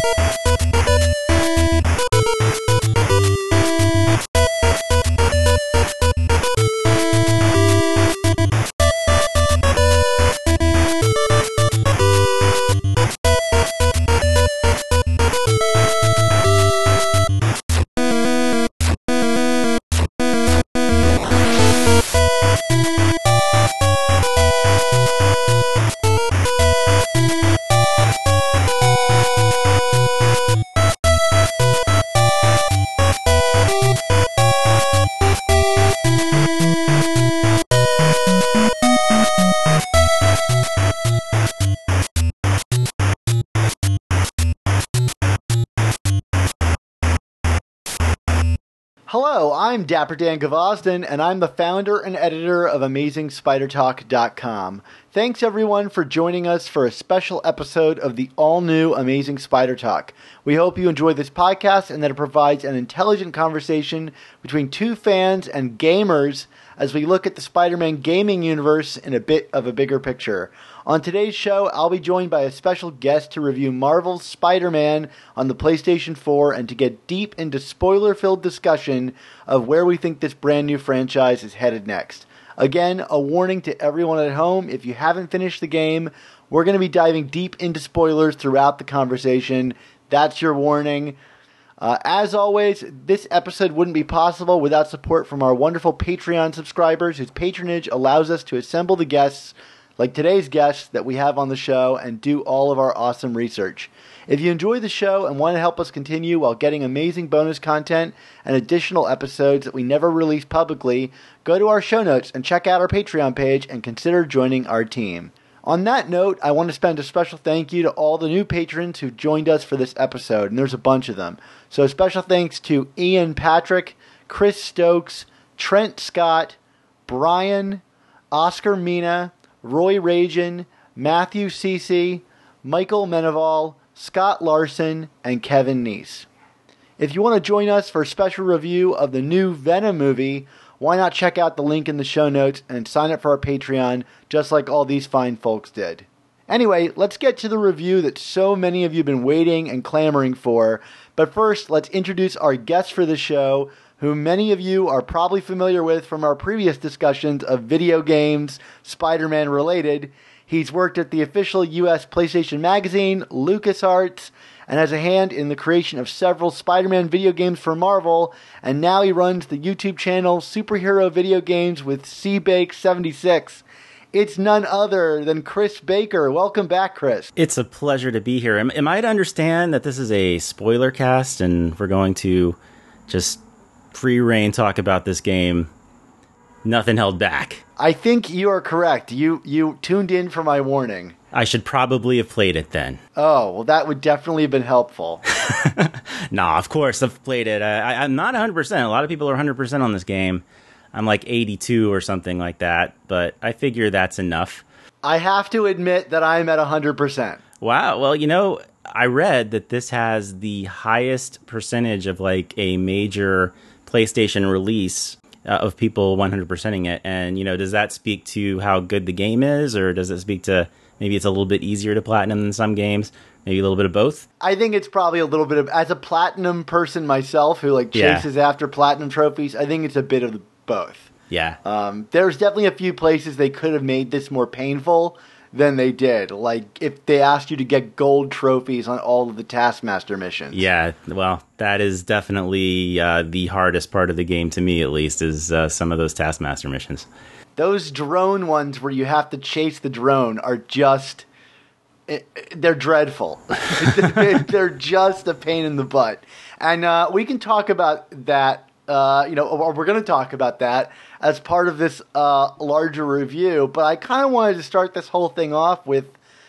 Hello, I'm Dapper Dan Gvozden, and I'm the founder and editor of AmazingSpiderTalk.com. Thanks everyone for joining us for a special episode of the all-new Amazing Spider Talk. We hope you enjoy this podcast and that it provides an intelligent conversation between two fans and gamers as we look at the Spider-Man gaming universe in a bit of a bigger picture. On today's show, I'll be joined by a special guest to review Marvel's Spider-Man on the PlayStation 4 and to get deep into spoiler-filled discussion of where we think this brand new franchise is headed next. Again, a warning to everyone at home, if you haven't finished the game, we're going to be diving deep into spoilers throughout the conversation. That's your warning. As always, this episode wouldn't be possible without support from our wonderful Patreon subscribers whose patronage allows us to assemble the guests like today's guests that we have on the show and do all of our awesome research. If you enjoy the show and want to help us continue while getting amazing bonus content and additional episodes that we never release publicly, go to our show notes and check out our Patreon page and consider joining our team. On that note, I want to spend a special thank you to all the new patrons who joined us for this episode, and there's a bunch of them. So a special thanks to Ian Patrick, Chris Stokes, Trent Scott, Brian, Oscar Mina, Roy Rajan, Matthew Cece, Michael Meneval, Scott Larson, and Kevin Neese. If you want to join us for a special review of the new Venom movie, why not check out the link in the show notes and sign up for our Patreon, just like all these fine folks did. Anyway, let's get to the review that so many of you have been waiting and clamoring for. But first, let's introduce our guest for the show, who many of you are probably familiar with from our previous discussions of video games, Spider-Man related. He's worked at the official US PlayStation Magazine, LucasArts, and has a hand in the creation of several Spider-Man video games for Marvel, and now he runs the YouTube channel Superhero Video Games with CBake76. It's none other than Chris Baker. Welcome back, Chris. It's a pleasure to be here. Am I to understand that this is a spoiler cast and we're going to just free reign talk about this game, nothing held back? I think you are correct. You tuned in for my warning. I should probably have played it then. Oh, well, that would definitely have been helpful. Nah, of course I've played it. I'm not 100%. A lot of people are 100% on this game. I'm like 82 or something like that, but I figure that's enough. I have to admit that I'm at 100%. Wow. Well, I read that this has the highest percentage of like a major PlayStation release of people 100%ing it. And, does that speak to how good the game is, or does it speak to maybe it's a little bit easier to platinum than some games? Maybe a little bit of both? I think it's probably a little bit of, as a platinum person myself who chases after platinum trophies, I think it's a bit of both. Yeah. There's definitely a few places they could have made this more painful than they did. Like if they asked you to get gold trophies on all of the Taskmaster missions. Yeah, well, that is definitely the hardest part of the game to me, at least, is some of those Taskmaster missions. Those drone ones where you have to chase the drone are just... they're dreadful. They're just a pain in the butt. And we can talk about that, or we're going to talk about that as part of this larger review. But I kind of wanted to start this whole thing off with,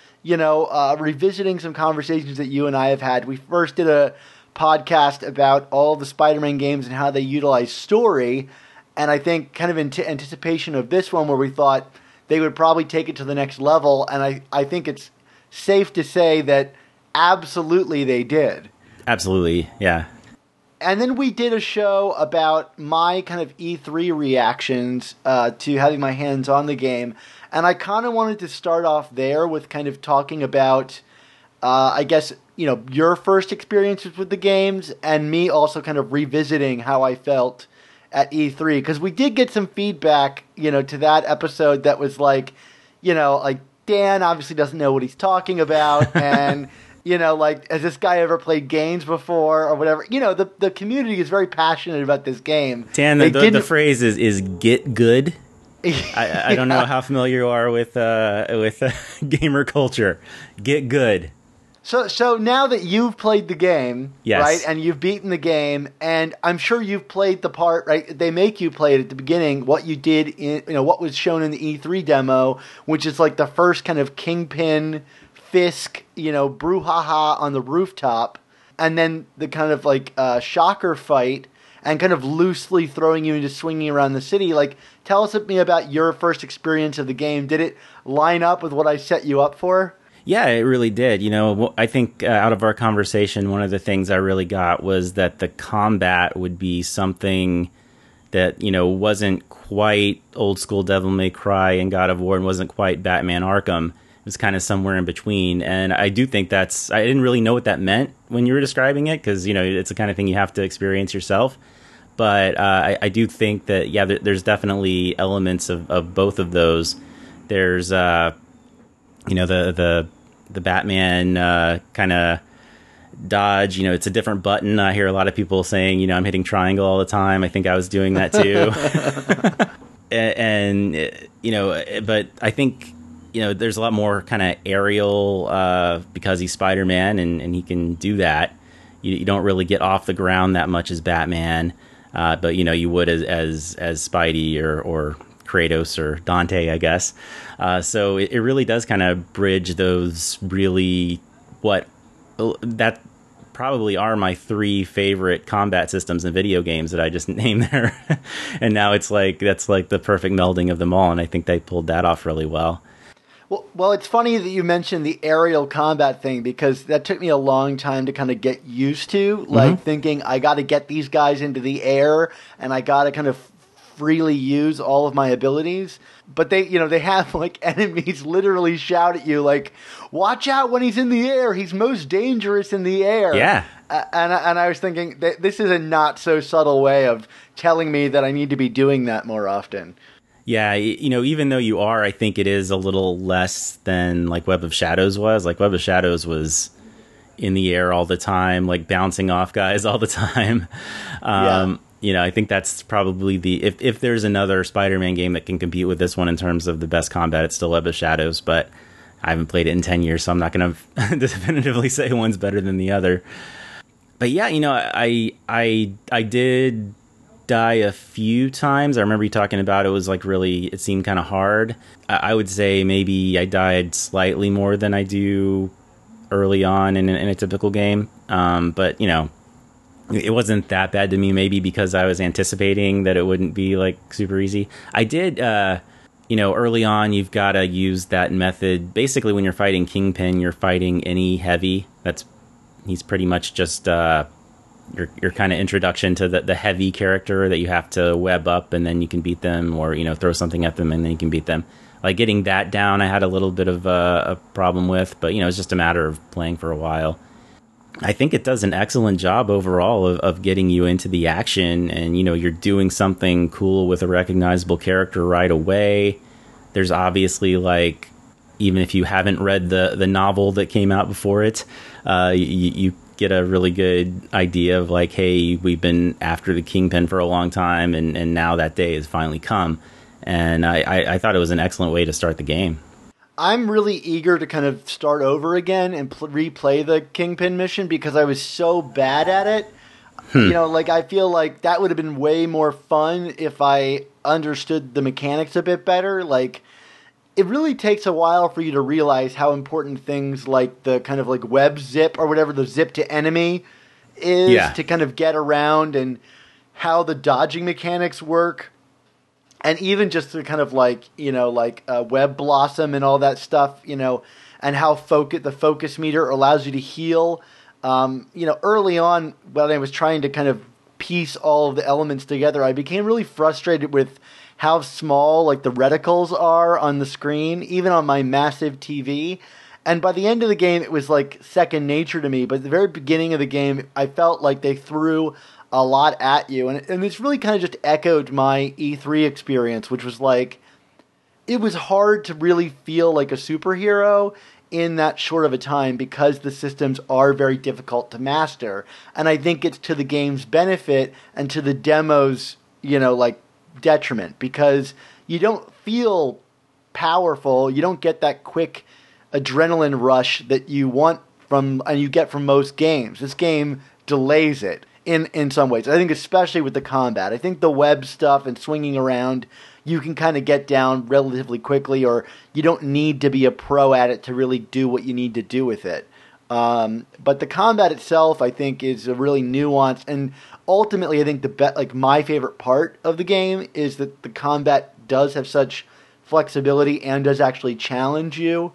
revisiting some conversations that you and I have had. We first did a podcast about all the Spider-Man games and how they utilize story. And I think kind of in anticipation of this one where we thought they would probably take it to the next level. And I think it's safe to say that absolutely they did. Absolutely, yeah. And then we did a show about my kind of E3 reactions to having my hands on the game. And I kind of wanted to start off there with kind of talking about I guess, your first experiences with the games, and me also kind of revisiting how I felt at E3, because we did get some feedback, to that episode that was like, like Dan obviously doesn't know what he's talking about, and like, has this guy ever played games before or whatever? The community is very passionate about this game. Dan, the phrase is "get good." I don't know how familiar you are with gamer culture. Get good. So now that you've played the game, yes, right, and you've beaten the game, and I'm sure you've played the part, right? They make you play it at the beginning. What you did in, what was shown in the E3 demo, which is like the first kind of Kingpin, Fisk, brouhaha on the rooftop, and then the kind of like Shocker fight, and kind of loosely throwing you into swinging around the city. Like, tell us about your first experience of the game. Did it line up with what I set you up for? Yeah, it really did. I think out of our conversation, one of the things I really got was that the combat would be something that, wasn't quite old school Devil May Cry and God of War and wasn't quite Batman Arkham. It was kind of somewhere in between. And I do think I didn't really know what that meant when you were describing it, because, it's the kind of thing you have to experience yourself. But I do think that, yeah, there's definitely elements of both of those. There's, the Batman kind of dodge, it's a different button. I hear a lot of people saying, I'm hitting triangle all the time. I think I was doing that too. But I think, there's a lot more kind of aerial because he's Spider-Man and he can do that. You don't really get off the ground that much as Batman, but you would as Spidey or Kratos or Dante, I guess. So it really does kind of bridge those really that probably are my three favorite combat systems in video games that I just named there. And now that's like the perfect melding of them all. And I think they pulled that off really well. Well, it's funny that you mentioned the aerial combat thing, because that took me a long time to kind of get used to, like thinking I got to get these guys into the air and I got to kind of freely use all of my abilities. But they have like enemies literally shout at you like, watch out when he's in the air. He's most dangerous in the air. Yeah. And I was thinking this is a not so subtle way of telling me that I need to be doing that more often. Yeah, even though you are, I think it is a little less than like Web of Shadows was. Like Web of Shadows was in the air all the time, like bouncing off guys all the time. I think that's probably if there's another Spider-Man game that can compete with this one in terms of the best combat, it's still Web of Shadows, but I haven't played it in 10 years, so I'm not going to definitively say one's better than the other. But yeah, I did die a few times. I remember you talking about it was like really, it seemed kind of hard. I would say maybe I died slightly more than I do early on in a typical game. But it wasn't that bad to me, maybe because I was anticipating that it wouldn't be like super easy. I did, early on, you've got to use that method. Basically, when you're fighting Kingpin, you're fighting any heavy. He's pretty much just your kind of introduction to the heavy character that you have to web up and then you can beat them, or throw something at them and then you can beat them. Like getting that down, I had a little bit of a problem with, but it's just a matter of playing for a while. I think it does an excellent job overall of getting you into the action, and you're doing something cool with a recognizable character right away. There's obviously, like, even if you haven't read the novel that came out before it, you get a really good idea of like, hey, we've been after the Kingpin for a long time, and now that day has finally come. And I thought it was an excellent way to start the game. I'm really eager to kind of start over again and replay the Kingpin mission because I was so bad at it. I feel like that would have been way more fun if I understood the mechanics a bit better. Like, it really takes a while for you to realize how important things like the kind of like web zip or whatever, the zip to enemy is to kind of get around, and how the dodging mechanics work. And even just the kind of like, web blossom and all that stuff, and how the focus meter allows you to heal. Early on when I was trying to kind of piece all of the elements together, I became really frustrated with how small like the reticles are on the screen, even on my massive TV. And by the end of the game, it was like second nature to me. But at the very beginning of the game, I felt like they threw a lot at you. And this really kind of just echoed my E3 experience, which was like, it was hard to really feel like a superhero in that short of a time because the systems are very difficult to master. And I think it's to the game's benefit and to the demo's, like, detriment, because you don't feel powerful. You don't get that quick adrenaline rush that you want from, and you get from most games. This game delays it in some ways. I think especially with the combat. I think the web stuff and swinging around, you can kind of get down relatively quickly, or you don't need to be a pro at it to really do what you need to do with it. But the combat itself, I think, is a really nuanced, and ultimately, I think my favorite part of the game is that the combat does have such flexibility and does actually challenge you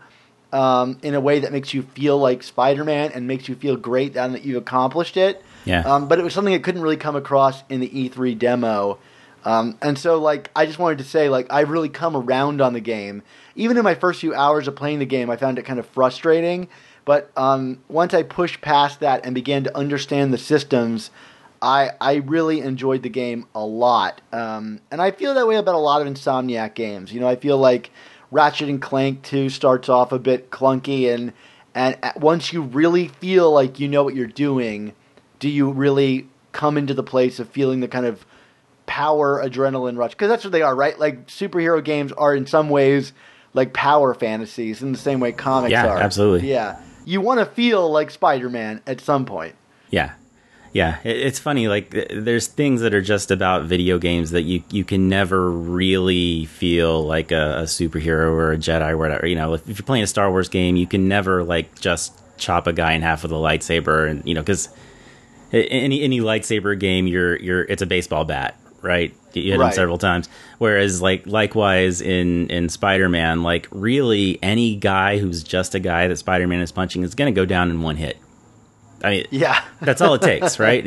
in a way that makes you feel like Spider-Man and makes you feel great now that you've accomplished it. Yeah. But it was something that couldn't really come across in the E3 demo. And so, I just wanted to say, I've really come around on the game. Even in my first few hours of playing the game, I found it kind of frustrating. But once I pushed past that and began to understand the systems, I really enjoyed the game a lot. And I feel that way about a lot of Insomniac games. I feel like Ratchet and Clank 2 starts off a bit clunky, and once you really feel like you know what you're doing, do you really come into the place of feeling the kind of power adrenaline rush? Because that's what they are, right? Like, superhero games are in some ways like power fantasies in the same way comics are. Yeah, absolutely. Yeah. You want to feel like Spider-Man at some point. Yeah. Yeah, it's funny, there's things that are just about video games that you can never really feel like a superhero or a Jedi or whatever. If you're playing a Star Wars game, you can never, just chop a guy in half with a lightsaber, and, because any lightsaber game, it's a baseball bat, right? You hit them several times. Whereas, likewise in Spider-Man, really any guy who's just a guy that Spider-Man is punching is going to go down in one hit. I mean, yeah, that's all it takes, right?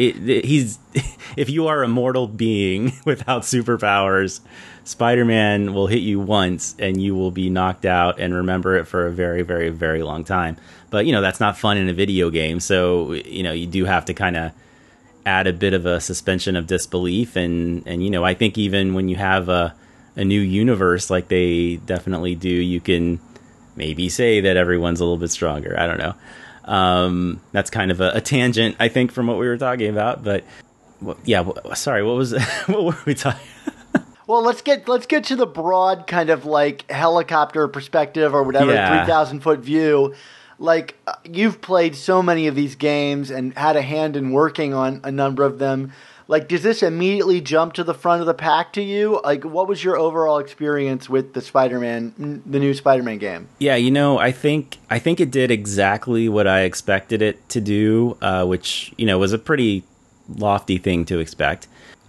If you are a mortal being without superpowers, Spider-Man will hit you once and you will be knocked out and remember it for a very, very, very long time. But, that's not fun in a video game. So, you do have to kind of add a bit of a suspension of disbelief. And I think even when you have a new universe like they definitely do, you can maybe say that everyone's a little bit stronger. I don't know. That's kind of a tangent, I think, from what we were talking about. But yeah, sorry, what was what were we talking? Well, let's get to the broad kind of helicopter perspective or whatever, 3,000-foot view. You've played so many of these games and had a hand in working on a number of them. Does this immediately jump to the front of the pack to you? What was your overall experience with the new Spider-Man game? Yeah, I think it did exactly what I expected it to do, which, was a pretty lofty thing to expect.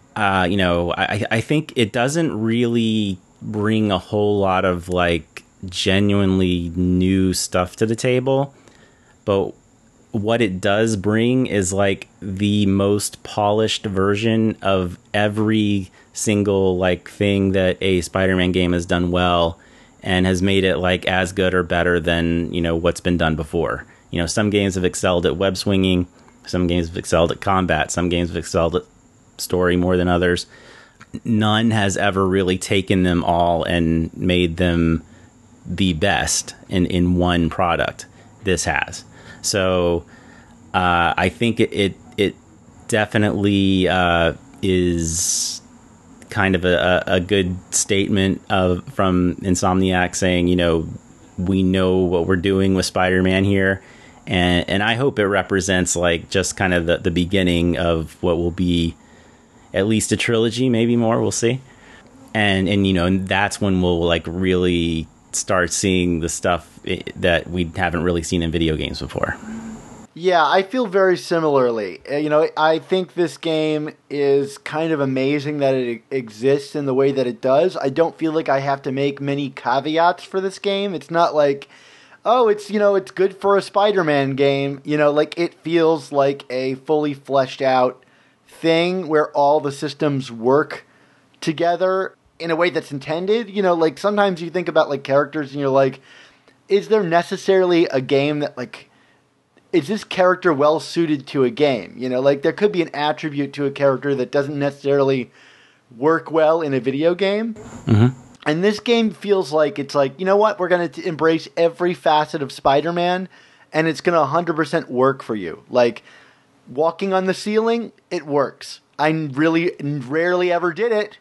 I think it doesn't really bring a whole lot of, genuinely new stuff to the table, but what it does bring is the most polished version of every single thing that a Spider-Man game has done well, and has made it as good or better than what's been done before. Some games have excelled at web swinging, some games have excelled at combat, some games have excelled at story more than others. None has ever really taken them all and made them the best in one product. This has. So I think it definitely is kind of a good statement from Insomniac saying, we know what we're doing with Spider-Man here, and I hope it represents just kind of the beginning of what will be at least a trilogy, maybe more. We'll see, and that's when we'll really start seeing the stuff that we haven't really seen in video games before. Yeah, I feel very similarly. I think this game is kind of amazing that it exists in the way that it does. I don't feel like I have to make many caveats for this game. It's not it's good for a Spider-Man game. It feels like a fully fleshed out thing where all the systems work together in a way that's intended. Sometimes you think about characters and you're is there necessarily a game that, like, is this character well suited to a game? You know, like, there could be an attribute to a character that doesn't necessarily work well in a video game. Mm-hmm. And this game feels like it's like, you know what? We're going to embrace every facet of Spider-Man, and it's going to 100% work for you. Like, walking on the ceiling, it works. I really rarely ever did it,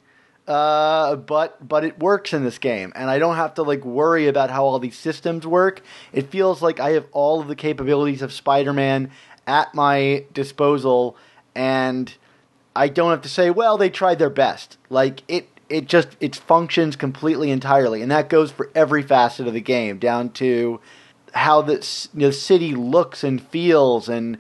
but it works in this game, and I don't have to like worry about how all these systems work. It feels like I have all of the capabilities of Spider-Man at my disposal, and I don't have to say, well, they tried their best. Like it functions completely entirely, and that goes for every facet of the game, down to how the city looks and feels, and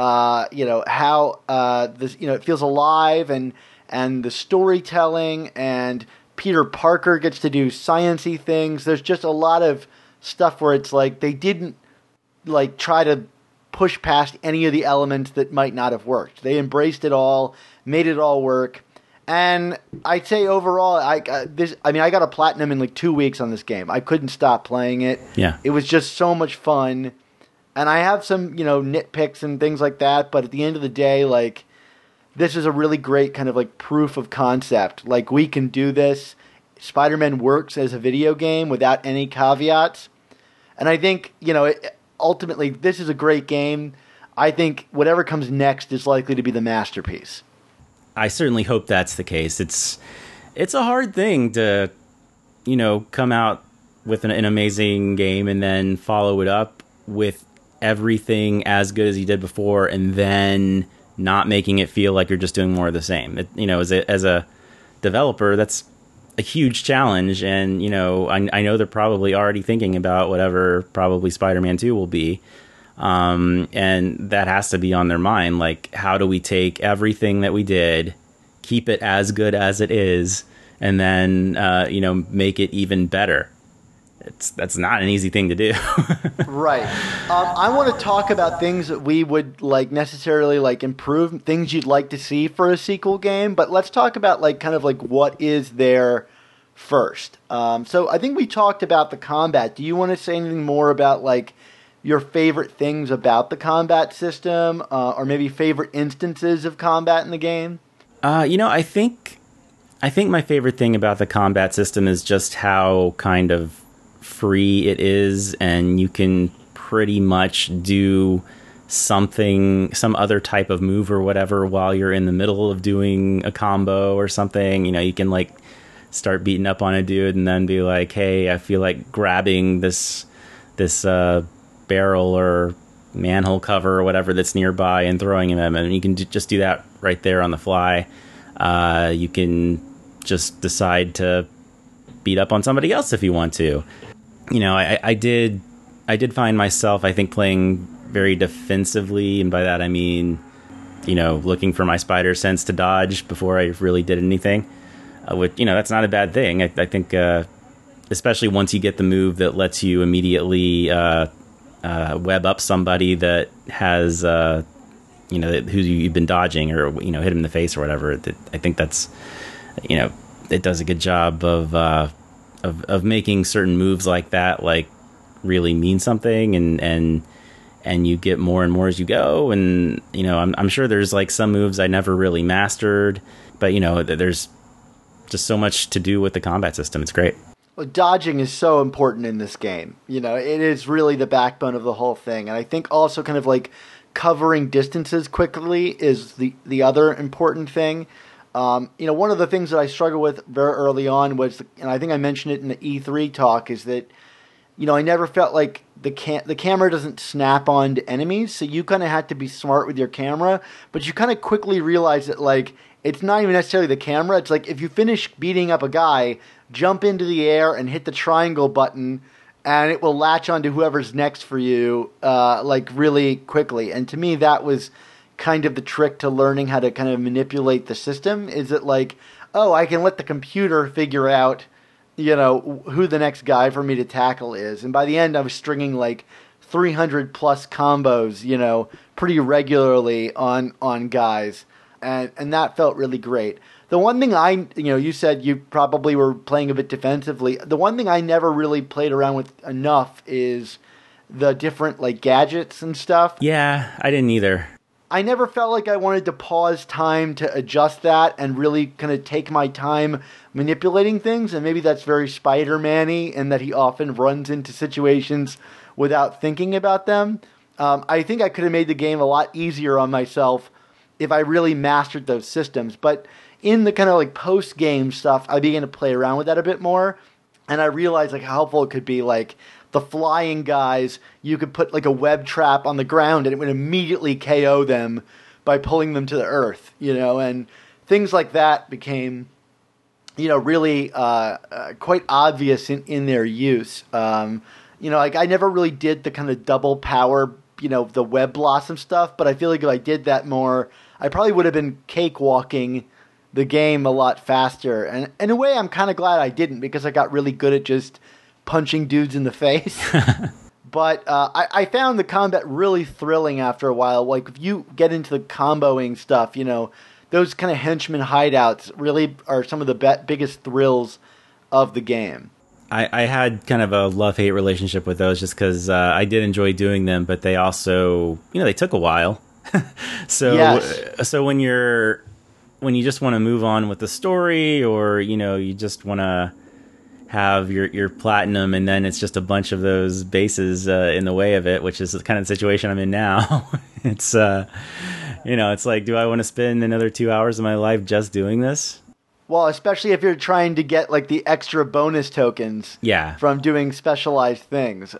how this, it feels alive, and the storytelling, and Peter Parker gets to do science-y things. There's just a lot of stuff where it's like they didn't like try to push past any of the elements that might not have worked. They embraced it all, made it all work. And I'd say overall, I got a platinum in like 2 weeks on this game. I couldn't stop playing it. Yeah. It was just so much fun. And I have some, nitpicks and things like that, but at the end of the day, like, this is a really great kind of like proof of concept. Like, we can do this. Spider-Man works as a video game without any caveats. And I think, ultimately, this is a great game. I think whatever comes next is likely to be the masterpiece. I certainly hope that's the case. It's a hard thing to, come out with an amazing game and then follow it up with everything as good as you did before, and then not making it feel like you're just doing more of the same. As a developer, that's a huge challenge, and I know they're probably already thinking about whatever probably Spider-Man 2 will be, and that has to be on their mind. Like, how do we take everything that we did, keep it as good as it is, and then make it even better? That's not an easy thing to do. Right. I want to talk about things that we would like necessarily like improve, things you'd like to see for a sequel game, but let's talk about like kind of like what is there first. So I think we talked about the combat. Do you want to say anything more about like your favorite things about the combat system, or maybe favorite instances of combat in the game? I think my favorite thing about the combat system is just how kind of free it is, and you can pretty much do some other type of move or whatever while you're in the middle of doing a combo or something. You can like start beating up on a dude and then be like, hey, I feel like grabbing this barrel or manhole cover or whatever that's nearby and throwing him, and you can just do that right there on the fly. You can just decide to beat up on somebody else if you want to. I did find myself, I think, playing very defensively, and by that I mean, looking for my spider sense to dodge before I really did anything. Which, that's not a bad thing. I think, especially once you get the move that lets you immediately web up somebody that has, who you've been dodging, or hit him in the face or whatever. I think that's, it does a good job of making certain moves like that like really mean something, and you get more and more as you go. And I'm sure there's like some moves I never really mastered, but there's just so much to do with the combat system. It's great. Well, dodging is so important in this game. It is really the backbone of the whole thing. And I think also kind of like covering distances quickly is the other important thing. One of the things that I struggled with very early on was, and I think I mentioned it in the E3 talk, is that, I never felt like the camera doesn't snap on to enemies, so you kind of had to be smart with your camera, but you kind of quickly realize that, like, it's not even necessarily the camera. It's like, if you finish beating up a guy, jump into the air and hit the triangle button, and it will latch onto whoever's next for you, like, really quickly. And to me, that was kind of the trick to learning how to kind of manipulate the system, is that like, oh, I can let the computer figure out, who the next guy for me to tackle is. And by the end, I was stringing like 300 plus combos, pretty regularly on guys. And that felt really great. The one thing you said you probably were playing a bit defensively. The one thing I never really played around with enough is the different like gadgets and stuff. Yeah, I didn't either. I never felt like I wanted to pause time to adjust that and really kind of take my time manipulating things. And maybe that's very Spider-Man-y in that he often runs into situations without thinking about them. I think I could have made the game a lot easier on myself if I really mastered those systems. But in the kind of like post-game stuff, I began to play around with that a bit more. And I realized like how helpful it could be. Like the flying guys, you could put like a web trap on the ground and it would immediately KO them by pulling them to the earth, and things like that became, really quite obvious in their use. Like I never really did the kind of double power, the web blossom stuff, but I feel like if I did that more, I probably would have been cakewalking the game a lot faster. And in a way, I'm kind of glad I didn't, because I got really good at just punching dudes in the face. But I found the combat really thrilling after a while. Like if you get into the comboing stuff, those kind of henchman hideouts really are some of the biggest thrills of the game. I had kind of a love-hate relationship with those just because I did enjoy doing them, but they also, they took a while. So, yes. So when you just want to move on with the story, or, you just want to have your platinum, and then it's just a bunch of those bases in the way of it, which is the kind of situation I'm in now. It's, it's like, do I want to spend another 2 hours of my life just doing this? Well, especially if you're trying to get like the extra bonus tokens from doing specialized things.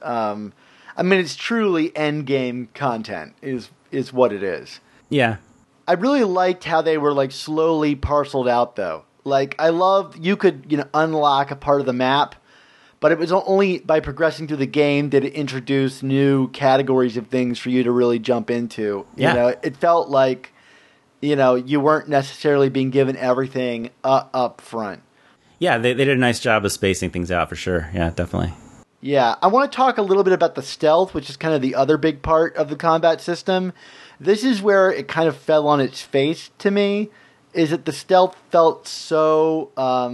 It's truly end game content is what it is. Yeah. I really liked how they were like slowly parceled out though. Like I loved you could, unlock a part of the map, but it was only by progressing through the game did it introduce new categories of things for you to really jump into. Yeah. It felt like you weren't necessarily being given everything up front. Yeah, they did a nice job of spacing things out for sure. Yeah, definitely. Yeah, I want to talk a little bit about the stealth, which is kind of the other big part of the combat system. This is where it kind of fell on its face to me, is that the stealth felt so...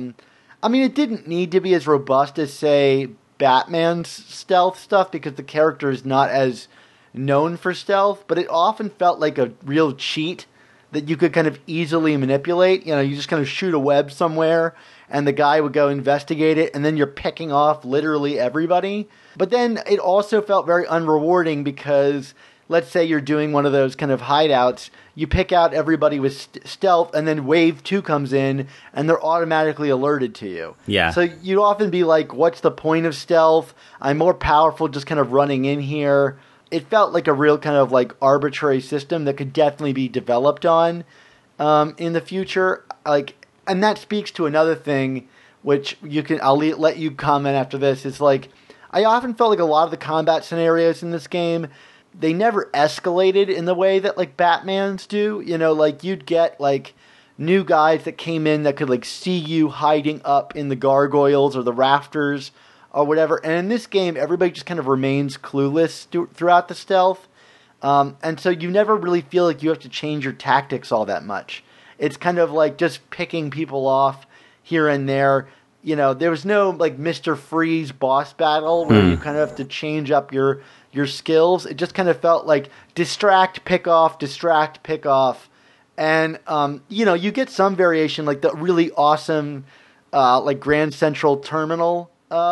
it didn't need to be as robust as, say, Batman's stealth stuff, because the character is not as known for stealth, but it often felt like a real cheat that you could kind of easily manipulate. You just kind of shoot a web somewhere and the guy would go investigate it, and then you're picking off literally everybody. But then it also felt very unrewarding because let's say you're doing one of those kind of hideouts, you pick out everybody with stealth, and then wave 2 comes in and they're automatically alerted to you. Yeah. So you'd often be like, what's the point of stealth? I'm more powerful just kind of running in here. It felt like a real kind of like arbitrary system that could definitely be developed on in the future. And that speaks to another thing, which I'll let you comment after this. Is like I often felt like a lot of the combat scenarios in this game, they never escalated in the way that like Batman's do. Like you'd get like new guys that came in that could like see you hiding up in the gargoyles or the rafters or whatever. And in this game, everybody just kind of remains clueless throughout the stealth. And so you never really feel like you have to change your tactics all that much. It's kind of like just picking people off here and there. There was no like Mr. Freeze boss battle where you kind of have to change up your skills. It just kind of felt like distract, pick off, distract, pick off. And, you get some variation, like the really awesome, like Grand Central Terminal,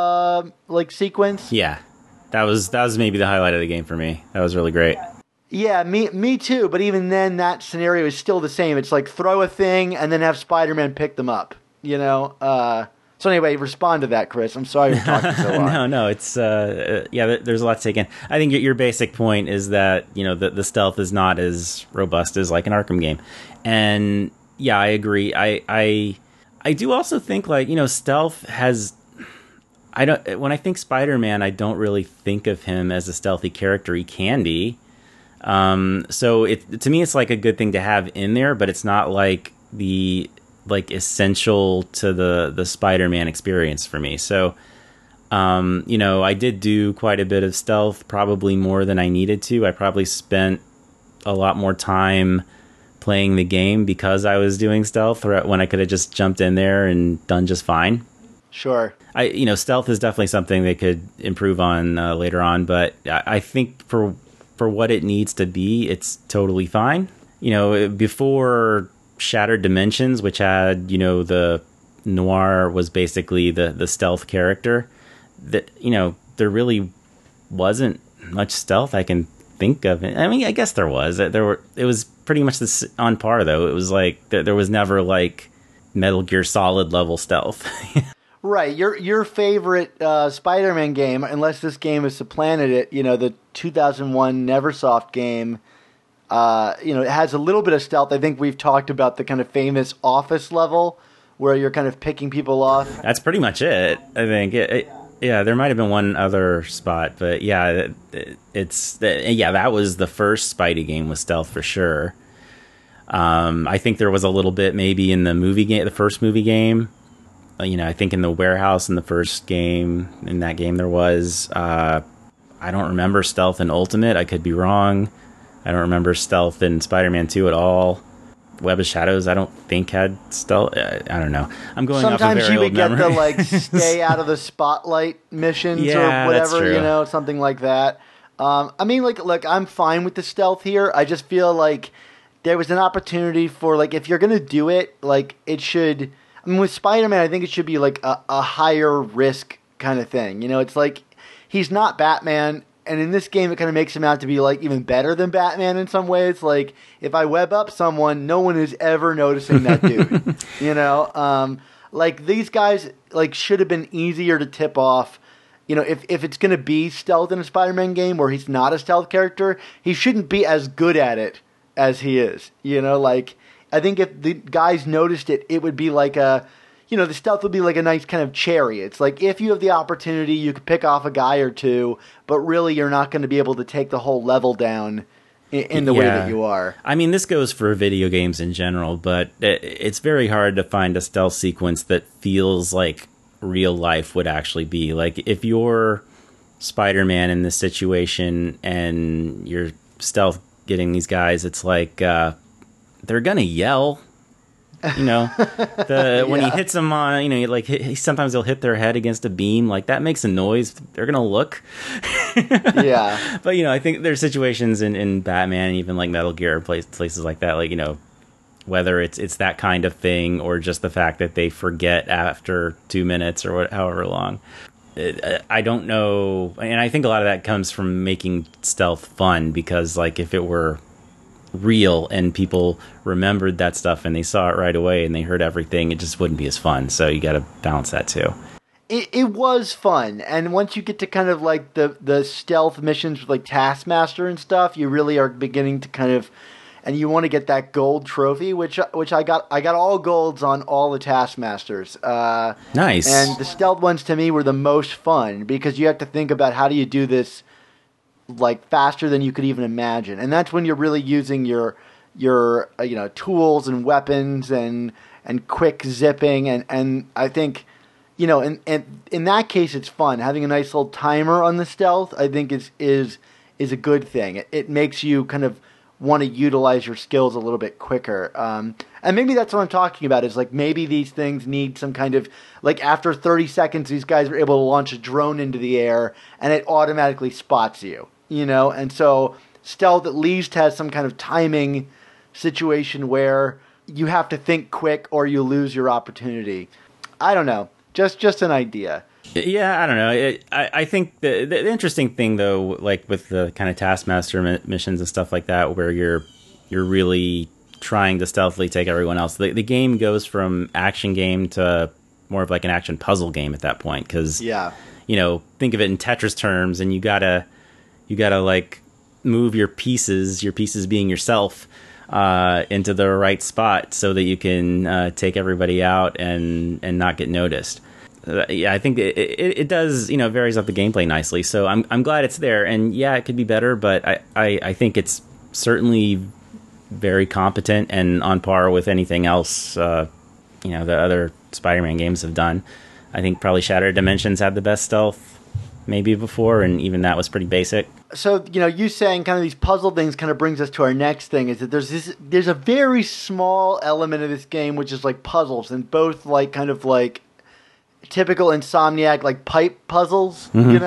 like sequence. Yeah. That was maybe the highlight of the game for me. That was really great. Yeah, me too. But even then, that scenario is still the same. It's like throw a thing and then have Spider-Man pick them up, So anyway, respond to that, Chris. I'm sorry you're talking so long. No, it's there's a lot to take in. I think your basic point is that the stealth is not as robust as like an Arkham game, and yeah, I agree. I do also think like stealth has. When I think Spider-Man, I don't really think of him as a stealthy character. He can be, so to me it's like a good thing to have in there, but it's not like essential to the Spider-Man experience for me. So, I did do quite a bit of stealth, probably more than I needed to. I probably spent a lot more time playing the game because I was doing stealth when I could have just jumped in there and done just fine. Sure. Stealth is definitely something they could improve on later on, but I think for what it needs to be, it's totally fine. Before Shattered Dimensions, which had, the Noir was basically the stealth character, that, there really wasn't much stealth I can think of. I mean, I guess there was. It was pretty much on par, though. It was like there was never like Metal Gear Solid level stealth. Right. Your favorite Spider-Man game, unless this game has supplanted it, the 2001 Neversoft game, it has a little bit of stealth. I think we've talked about the kind of famous Office level where you're kind of picking people off. That's pretty much it, I think. Yeah, there might have been one other spot, but yeah, that was the first Spidey game with stealth for sure. I think there was a little bit maybe in the movie game, the first movie game. I think in the warehouse in the first game, in that game there was. I don't remember stealth in Ultimate. I could be wrong. I don't remember stealth in Spider-Man 2 at all. Web of Shadows, I don't think had stealth. I don't know. I'm going Sometimes off a very old memory. Sometimes you would get the stay out of the spotlight missions or whatever, that's true. Something like that. I mean, look, I'm fine with the stealth here. I just feel like there was an opportunity for, if you're going to do it, it should... I mean, with Spider-Man, I think it should be, a higher risk kind of thing. It's like, he's not Batman... And in this game, it kind of makes him out to be, even better than Batman in some ways. Like, if I web up someone, no one is ever noticing that dude. These guys, should have been easier to tip off. If it's going to be stealth in a Spider-Man game where he's not a stealth character, he shouldn't be as good at it as he is. I think if the guys noticed it, it would be the stealth would be like a nice kind of cherry. It's like if you have the opportunity, you could pick off a guy or two, but really you're not going to be able to take the whole level down in the way that you are. I mean, this goes for video games in general, but it's very hard to find a stealth sequence that feels like real life would actually be. Like, if you're Spider-Man in this situation and you're stealth getting these guys, it's like they're going to yell. When he hits them on, sometimes he'll hit their head against a beam, that makes a noise. They're gonna look. Yeah. But I think there's situations in Batman, even like Metal Gear, places like that, whether it's that kind of thing or just the fact that they forget after 2 minutes or however long. I don't know, and I think a lot of that comes from making stealth fun, because if it were real and people remembered that stuff and they saw it right away and they heard everything, it just wouldn't be as fun. So you got to balance that too. It was fun, and once you get to kind of the stealth missions with Taskmaster and stuff, you really are beginning to kind of, and you want to get that gold trophy, which I got all golds on all the Taskmasters. Nice. And the stealth ones to me were the most fun, because you have to think about how do you do this faster than you could even imagine, and that's when you're really using your tools and weapons and quick zipping, and I think in that case it's fun. Having a nice little timer on the stealth, I think is a good thing. It makes you kind of want to utilize your skills a little bit quicker, and maybe that's what I'm talking about, is maybe these things need some kind of, after 30 seconds these guys are able to launch a drone into the air and it automatically spots you. And so stealth at least has some kind of timing situation where you have to think quick or you lose your opportunity. I don't know. Just an idea. Yeah, I don't know. I think the interesting thing, though, with the kind of Taskmaster missions and stuff like that, where you're really trying to stealthily take everyone else, the game goes from action game to more of an action puzzle game at that point. Because, think of it in Tetris terms, and you gotta move your pieces being yourself, into the right spot so that you can take everybody out and not get noticed. I think it does, varies up the gameplay nicely. So I'm glad it's there, and it could be better, but I think it's certainly very competent and on par with anything else the other Spider-Man games have done. I think probably Shattered Dimensions had the best stealth. maybe before, and even that was pretty basic. So, you saying kind of these puzzle things kind of brings us to our next thing, is that there's a very small element of this game which is like puzzles, and both like kind of like typical Insomniac like pipe puzzles,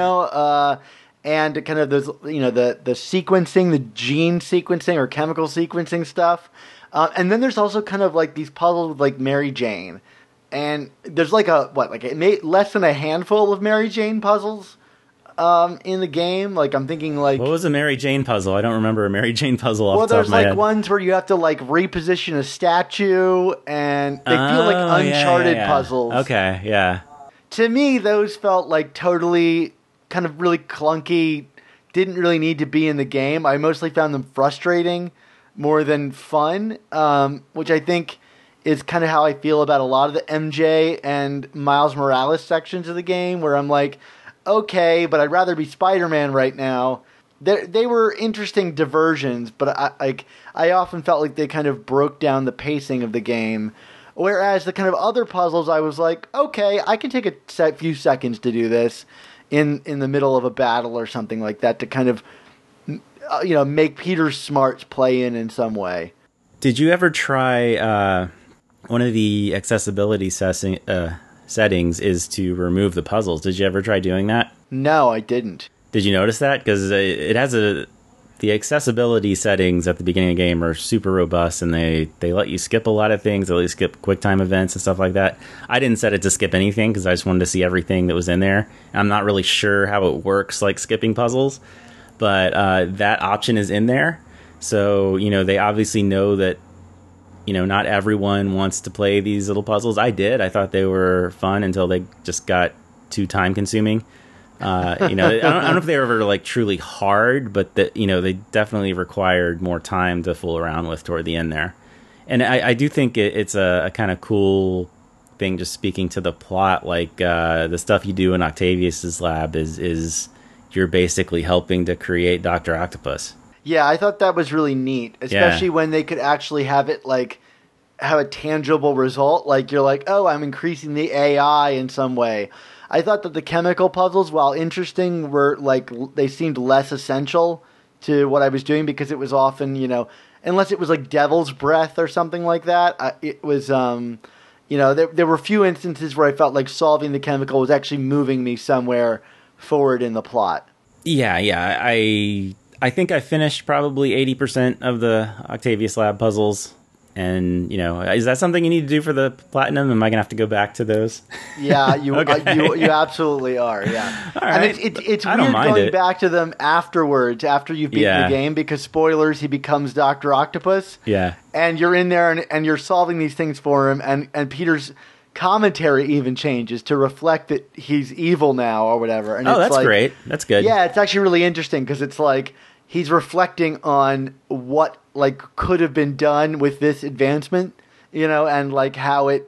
and kind of those, the sequencing, the gene sequencing or chemical sequencing stuff. And then there's also kind of like these puzzles with like Mary Jane. And there's like less than a handful of Mary Jane puzzles in the game. Like, I'm thinking like... What was a Mary Jane puzzle? I don't remember a Mary Jane puzzle off the top of my head. Well, there's like ones where you have to like reposition a statue, and they feel like Uncharted puzzles. Okay, yeah. To me, those felt like totally kind of really clunky, didn't really need to be in the game. I mostly found them frustrating more than fun, which I think is kind of how I feel about a lot of the MJ and Miles Morales sections of the game, where I'm like, okay, but I'd rather be Spider-Man right now. They were interesting diversions, but I often felt like they kind of broke down the pacing of the game. Whereas the kind of other puzzles, I was like, okay, I can take a few seconds to do this in the middle of a battle or something like that to kind of, make Peter's smarts play in some way. Did you ever try... one of the accessibility settings is to remove the puzzles. Did you ever try doing that? No, I didn't. Did you notice that? Because it has the accessibility settings at the beginning of the game are super robust, and they let you skip a lot of things. They let you skip QuickTime events and stuff like that. I didn't set it to skip anything because I just wanted to see everything that was in there. And I'm not really sure how it works, like skipping puzzles, but that option is in there. So, they obviously know that not everyone wants to play these little puzzles. I did. I thought they were fun until they just got too time consuming. I don't know if they were ever like truly hard, but that, they definitely required more time to fool around with toward the end there. And I do think it's a kind of cool thing, just speaking to the plot, like the stuff you do in Octavius's lab is you're basically helping to create Dr. Octopus. Yeah, I thought that was really neat, especially when they could actually have it like have a tangible result. Like you're like, oh, I'm increasing the AI in some way. I thought that the chemical puzzles, while interesting, were like they seemed less essential to what I was doing because it was often, unless it was like Devil's Breath or something like that. It was, there were few instances where I felt like solving the chemical was actually moving me somewhere forward in the plot. Yeah. I think I finished probably 80% of the Octavius Lab puzzles. And, is that something you need to do for the platinum? Am I going to have to go back to those? Yeah, you you absolutely are, yeah. All right. And it's weird going back to them afterwards, after you've beaten the game, because spoilers, he becomes Dr. Octopus. Yeah. And you're in there and you're solving these things for him, and Peter's commentary even changes to reflect that he's evil now or whatever. And that's great. That's good. Yeah, it's actually really interesting because it's like he's reflecting on what like could have been done with this advancement, and like how it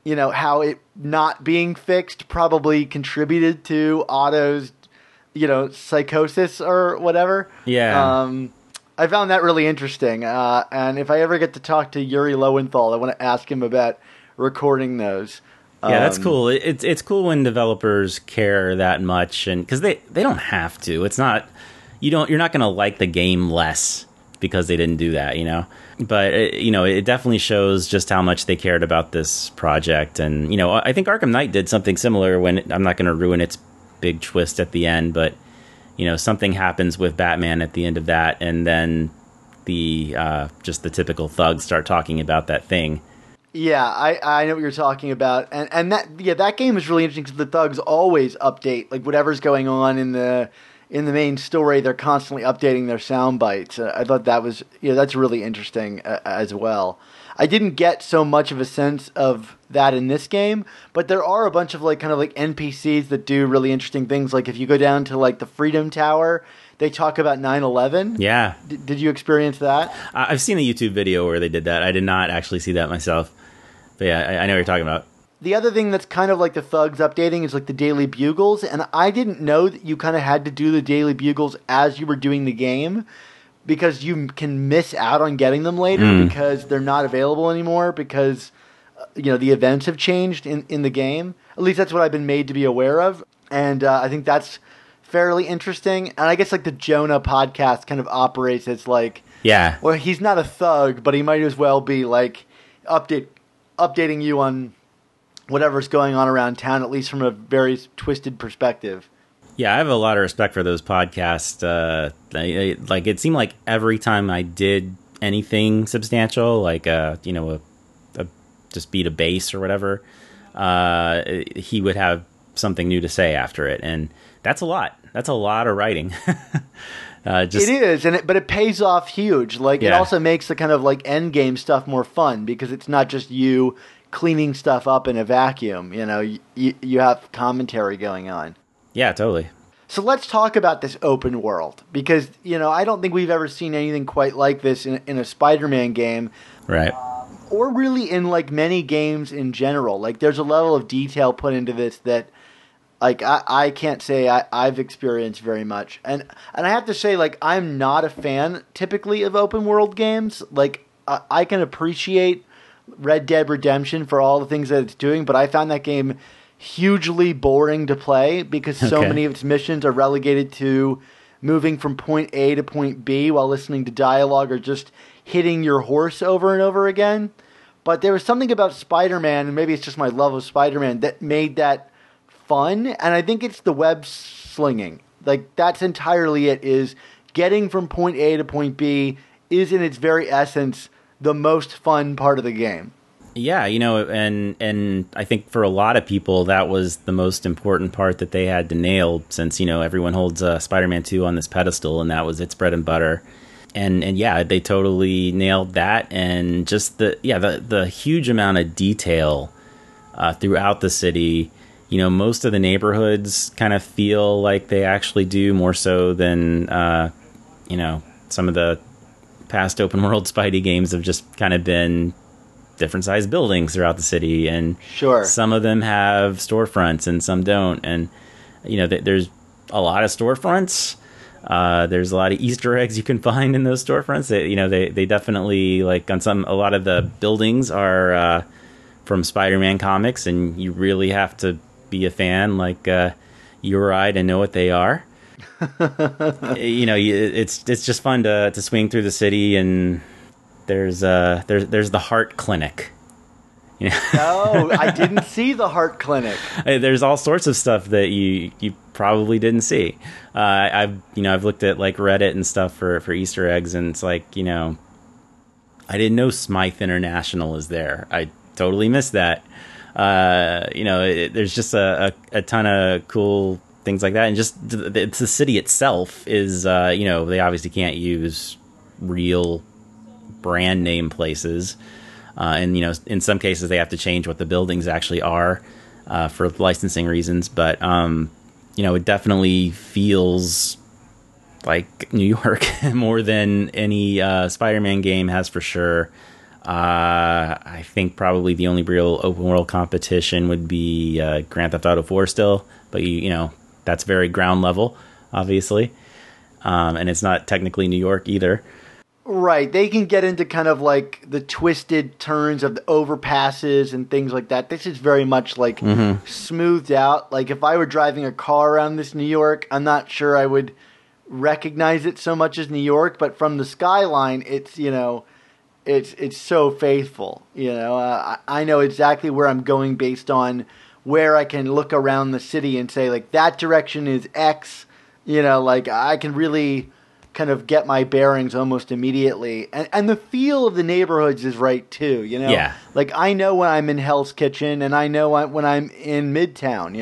not being fixed probably contributed to Otto's, psychosis or whatever. Yeah. I found that really interesting. And if I ever get to talk to Yuri Lowenthal, I want to ask him about recording those. Yeah, that's cool. It's cool when developers care that much, and because they don't have to. It's not you're not going to like the game less because they didn't do that, But it definitely shows just how much they cared about this project. And I think Arkham Knight did something similar. When I'm not going to ruin its big twist at the end, but something happens with Batman at the end of that, and then the just the typical thugs start talking about that thing. Yeah, I know what you're talking about, and that game is really interesting because the thugs always update like whatever's going on in the main story. They're constantly updating their sound bites. I thought that was that's really interesting as well. I didn't get so much of a sense of that in this game, but there are a bunch of like kind of like NPCs that do really interesting things. Like if you go down to like the Freedom Tower, they talk about 9/11. Yeah. Did you experience that? I've seen a YouTube video where they did that. I did not actually see that myself. But yeah, I know what you're talking about. The other thing that's kind of like the thugs updating is like the Daily Bugles, and I didn't know that you kind of had to do the Daily Bugles as you were doing the game because you can miss out on getting them later because they're not available anymore because the events have changed in the game. At least that's what I've been made to be aware of, and I think that's fairly interesting. And I guess like the Jonah podcast kind of operates as like, Yeah. well, he's not a thug, but he might as well be like updating you on whatever's going on around town, at least from a very twisted perspective. Yeah, I have a lot of respect for those podcasts. Like it seemed like every time I did anything substantial, like just beat a bass or whatever, he would have something new to say after it, and that's a lot. That's a lot of writing. It is, but it pays off huge. Like it also makes the kind of like end game stuff more fun because it's not just you cleaning stuff up in a vacuum. You know, you have commentary going on. Yeah, totally. So let's talk about this open world because I don't think we've ever seen anything quite like this in a Spider-Man game, right? Or really in like many games in general. Like there's a level of detail put into this that. Like, I can't say I've experienced very much. And I have to say, like, I'm not a fan, typically, of open world games. Like, I can appreciate Red Dead Redemption for all the things that it's doing, but I found that game hugely boring to play because so many of its missions are relegated to moving from point A to point B while listening to dialogue or just hitting your horse over and over again. But there was something about Spider-Man, and maybe it's just my love of Spider-Man, that made that fun, and I think it's the web slinging. Like, that's entirely it, is getting from point A to point B is in its very essence the most fun part of the game. Yeah, and I think for a lot of people that was the most important part that they had to nail since, everyone holds Spider-Man 2 on this pedestal and that was its bread and butter. And yeah, they totally nailed that, and just the huge amount of detail throughout the city. Most of the neighborhoods kind of feel like they actually do more so than, some of the past open world Spidey games have just kind of been different sized buildings throughout the city. And some of them have storefronts and some don't. And, there's a lot of storefronts. There's a lot of Easter eggs you can find in those storefronts. They definitely, like, a lot of the buildings are from Spider-Man comics, and you really have to be a fan like you or I to know what they are. It's just fun to swing through the city, and there's the Heart Clinic. No, I didn't see the Heart Clinic. There's all sorts of stuff that you probably didn't see. I've looked at like Reddit and stuff for Easter eggs, and it's like, I didn't know Smythe International is there. I totally missed that. There's just a ton of cool things like that, and just the city itself is, they obviously can't use real brand name places, and in some cases they have to change what the buildings actually are for licensing reasons. But it definitely feels like New York more than any Spider-Man game has for sure. I think probably the only real open world competition would be Grand Theft Auto 4 still, but that's very ground level, obviously, and it's not technically New York either. Right, they can get into kind of like the twisted turns of the overpasses and things like that. This is very much like smoothed out. Like if I were driving a car around this New York, I'm not sure I would recognize it so much as New York, but from the skyline, it's it's so faithful. I know exactly where I'm going based on where I can look around the city and say, like, that direction is X. Like, I can really kind of get my bearings almost immediately. And the feel of the neighborhoods is right, too, Yeah. Like, I know when I'm in Hell's Kitchen, and I know when I'm in Midtown,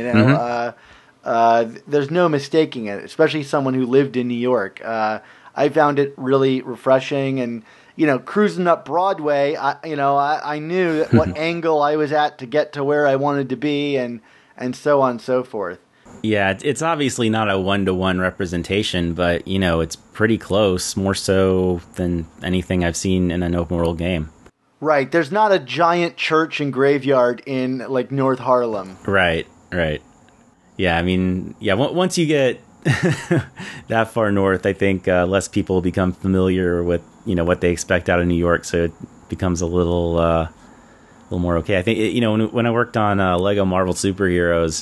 there's no mistaking it, especially someone who lived in New York. I found it really refreshing, and cruising up Broadway, I knew that what angle I was at to get to where I wanted to be, and so on and so forth. Yeah, it's obviously not a one-to-one representation, but, it's pretty close, more so than anything I've seen in an open world game. Right. There's not a giant church and graveyard in, like, North Harlem. Right. Yeah, I mean, once you get that far north, I think less people become familiar with, what they expect out of New York, so it becomes a little more okay. I think, when I worked on Lego Marvel Superheroes,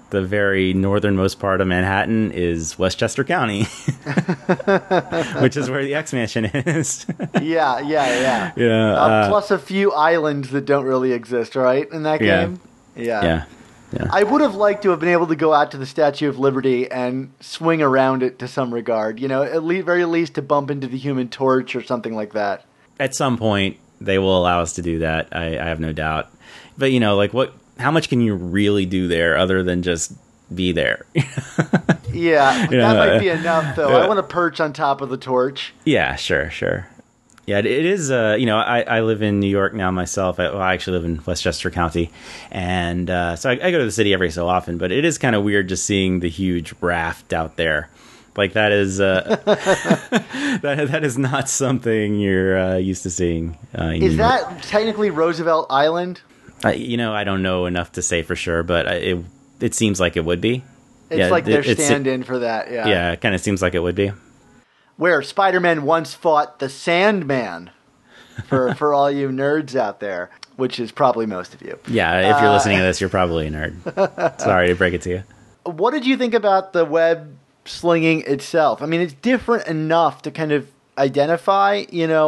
the very northernmost part of Manhattan is Westchester County, which is where the X Mansion is. Yeah. Plus a few islands that don't really exist, right, in that game? Yeah. I would have liked to have been able to go out to the Statue of Liberty and swing around it to some regard, at least, very least to bump into the Human Torch or something like that. At some point, they will allow us to do that. I have no doubt. But, how much can you really do there other than just be there? That might be enough, though. I want to perch on top of the torch. Yeah, sure. Yeah, it is, I live in New York now myself. I actually live in Westchester County. And so I go to the city every so often, but it is kind of weird just seeing the huge raft out there. Like, that is that is not something you're used to seeing. Is that technically Roosevelt Island? I don't know enough to say for sure, but it seems like it would be. It's like their stand-in for that, yeah. Yeah, it kind of seems like it would be. Where Spider-Man once fought the Sandman, for all you nerds out there, which is probably most of you. Yeah, if you're listening to this, you're probably a nerd. Sorry to break it to you. What did you think about the web slinging itself? I mean, it's different enough to kind of identify,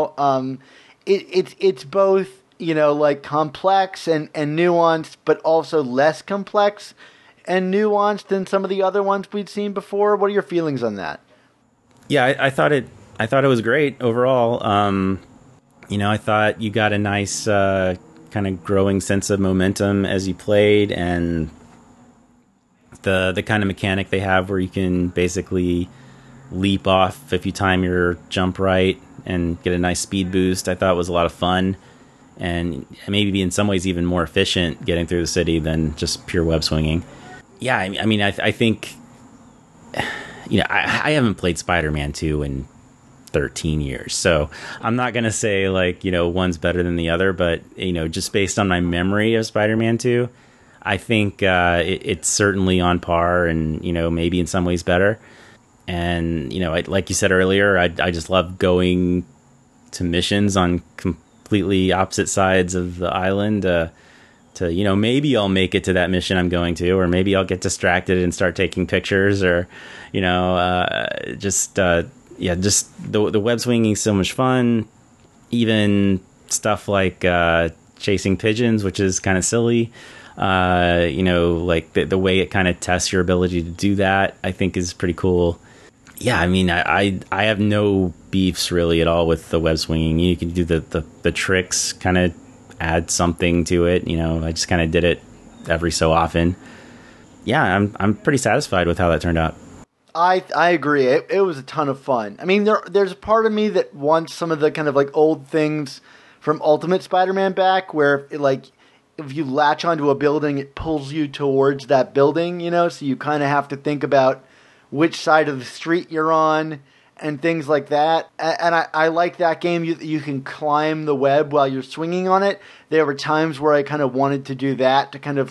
it's both, like complex and nuanced, but also less complex and nuanced than some of the other ones we'd seen before. What are your feelings on that? Yeah, I thought it was great overall. I thought you got a nice kind of growing sense of momentum as you played, and the kind of mechanic they have where you can basically leap off if you time your jump right and get a nice speed boost, I thought was a lot of fun. And maybe in some ways even more efficient getting through the city than just pure web swinging. Yeah, I think, I haven't played Spider-Man 2 in 13 years, so I'm not going to say, one's better than the other, but, just based on my memory of Spider-Man 2, I think it's certainly on par and, maybe in some ways better. And, like you said earlier, I just love going to missions on completely opposite sides of the island to maybe I'll make it to that mission I'm going to, or maybe I'll get distracted and start taking pictures, or just the web swinging is so much fun. Even stuff like chasing pigeons, which is kind of silly, like the way it kind of tests your ability to do that, I think is pretty cool. Yeah, I have no beefs really at all with the web swinging. You can do the tricks, kind of add something to it. I just kind of did it every so often. Yeah, I'm pretty satisfied with how that turned out. I agree. It was a ton of fun. There's a part of me that wants some of the kind of like old things from Ultimate Spider-Man back, where if you latch onto a building, it pulls you towards that building. So you kind of have to think about which side of the street you're on and things like that. And I like that game. You can climb the web while you're swinging on it. There were times where I kind of wanted to do that to kind of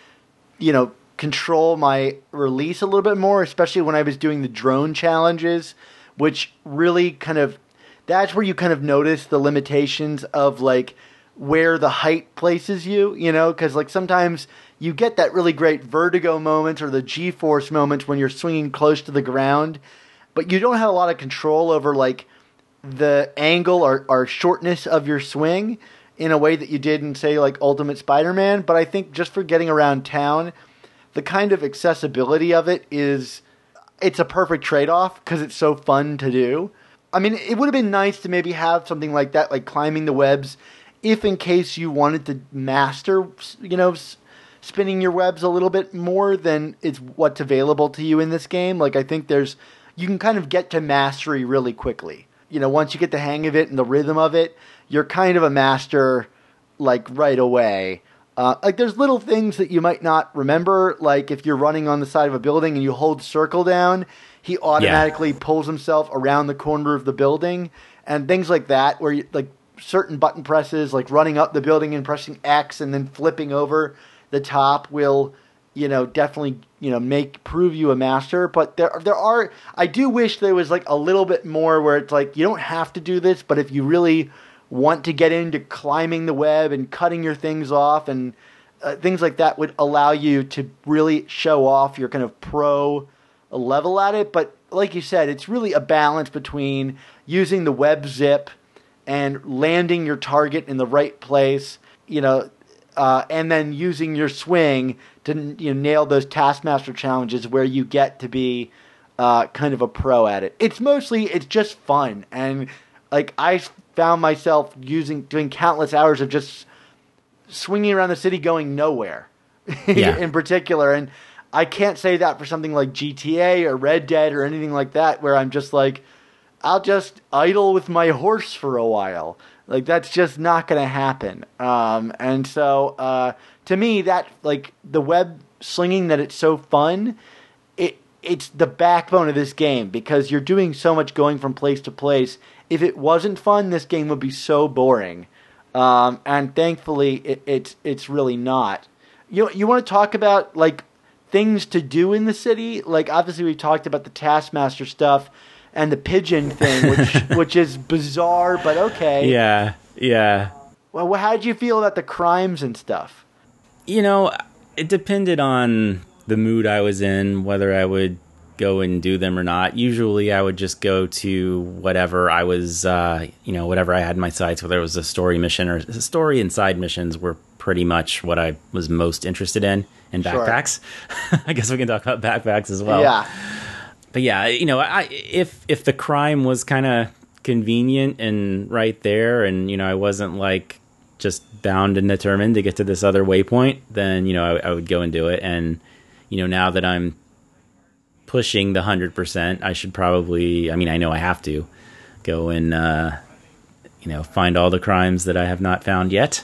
control my release a little bit more, especially when I was doing the drone challenges, which really that's where you kind of notice the limitations of where the height places you, because sometimes you get that really great vertigo moment or the G-force moment when you're swinging close to the ground, but you don't have a lot of control over the angle or shortness of your swing in a way that you did in, say, Ultimate Spider-Man. But I think just for getting around town, the kind of accessibility of it's a perfect trade-off because it's so fun to do. It would have been nice to maybe have something like that, like climbing the webs, if in case you wanted to master, spinning your webs a little bit more than is what's available to you in this game. I think you can kind of get to mastery really quickly. Once you get the hang of it and the rhythm of it, you're kind of a master, right away. There's little things that you might not remember, if you're running on the side of a building and you hold circle down, he automatically pulls himself around the corner of the building, and things like that, where certain button presses, running up the building and pressing X and then flipping over the top will, definitely, prove you a master. But there are, I do wish there was a little bit more where it's you don't have to do this, but if you really want to get into climbing the web and cutting your things off and things like that would allow you to really show off your kind of pro level at it. But like you said, it's really a balance between using the web zip and landing your target in the right place, and then using your swing to nail those Taskmaster challenges where you get to be kind of a pro at it. It's just fun, and like I found myself doing countless hours of just swinging around the city going nowhere in particular. And I can't say that for something like GTA or Red Dead or anything like that, where I'm just like, I'll just idle with my horse for a while. Like, that's just not going to happen. And so to me, that, like, the web slinging, that it's so fun, it's the backbone of this game, because you're doing so much going from place to place. If it wasn't fun, this game would be so boring. And thankfully, it's really not. You want to talk about, like, things to do in the city? Like, obviously, we talked about the Taskmaster stuff and the pigeon thing, which is bizarre, but okay. Yeah. Well, how did you feel about the crimes and stuff? It depended on the mood I was in, whether I would go and do them or not. Usually I would just go to whatever I was, whatever I had in my sights, whether it was a story mission or story and side missions were pretty much what I was most interested in backpacks. Sure. I guess we can talk about backpacks as well. Yeah. But yeah, if the crime was kind of convenient and right there, and I wasn't like just bound and determined to get to this other waypoint, then I would go and do it. And now that I'm pushing the 100%, I should probably, I know I have to go and find all the crimes that I have not found yet.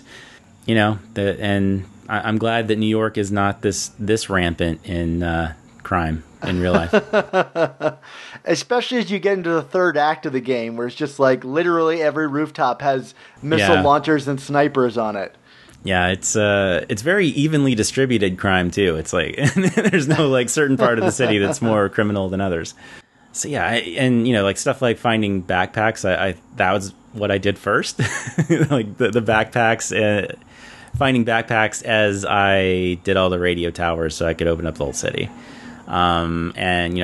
And I'm glad that New York is not this rampant in crime in real life. Especially as you get into the third act of the game, where it's just like literally every rooftop has missile launchers and snipers on it. Yeah, it's very evenly distributed crime too. It's like there's no like certain part of the city that's more criminal than others. So yeah, and like stuff like finding backpacks, I that was what I did first. Like the backpacks, finding backpacks as I did all the radio towers, so I could open up the whole city. And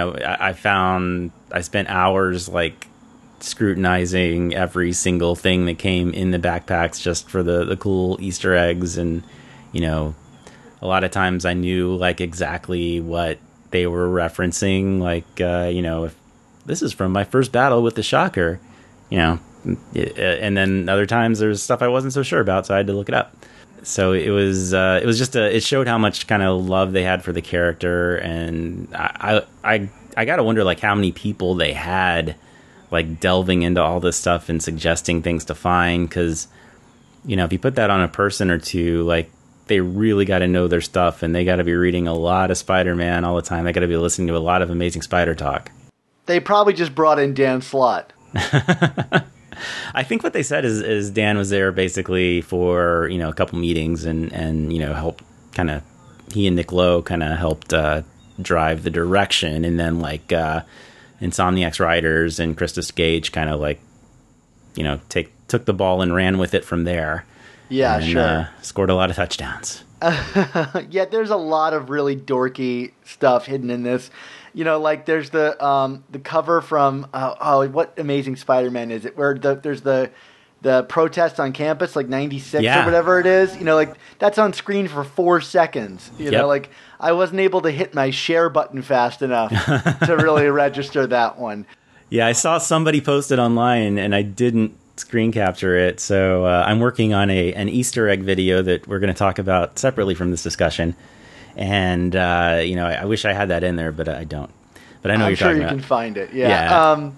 I spent hours like scrutinizing every single thing that came in the backpacks just for the cool Easter eggs. And a lot of times I knew like exactly what they were referencing, like if this is from my first battle with the Shocker, and then other times there's stuff I wasn't so sure about, so I had to look it up. So it was just it showed how much kind of love they had for the character. And I gotta wonder like how many people they had like delving into all this stuff and suggesting things to find, because if you put that on a person or two, like they really got to know their stuff, and they got to be reading a lot of Spider-Man all the time. They got to be listening to a lot of Amazing Spider Talk. They probably just brought in Dan Slott. I think what they said is Dan was there basically for a couple meetings and helped kind of, he and Nick Lowe kind of helped drive the direction, and then like Insomniac's writers and Christos Gage kind of like took the ball and ran with it from there. Yeah, and, sure. Scored a lot of touchdowns. Yeah, there's a lot of really dorky stuff hidden in this. Like there's the cover from what Amazing Spider-Man is it? Where there's the protest on campus, like 96 or whatever it is. Like that's on screen for 4 seconds. Like I wasn't able to hit my share button fast enough to really register that one. Yeah, I saw somebody post it online, and I didn't screen capture it. So I'm working on an Easter egg video that we're going to talk about separately from this discussion. And, I wish I had that in there, but I don't. But I know you're talking about. I'm sure you can find it. Yeah.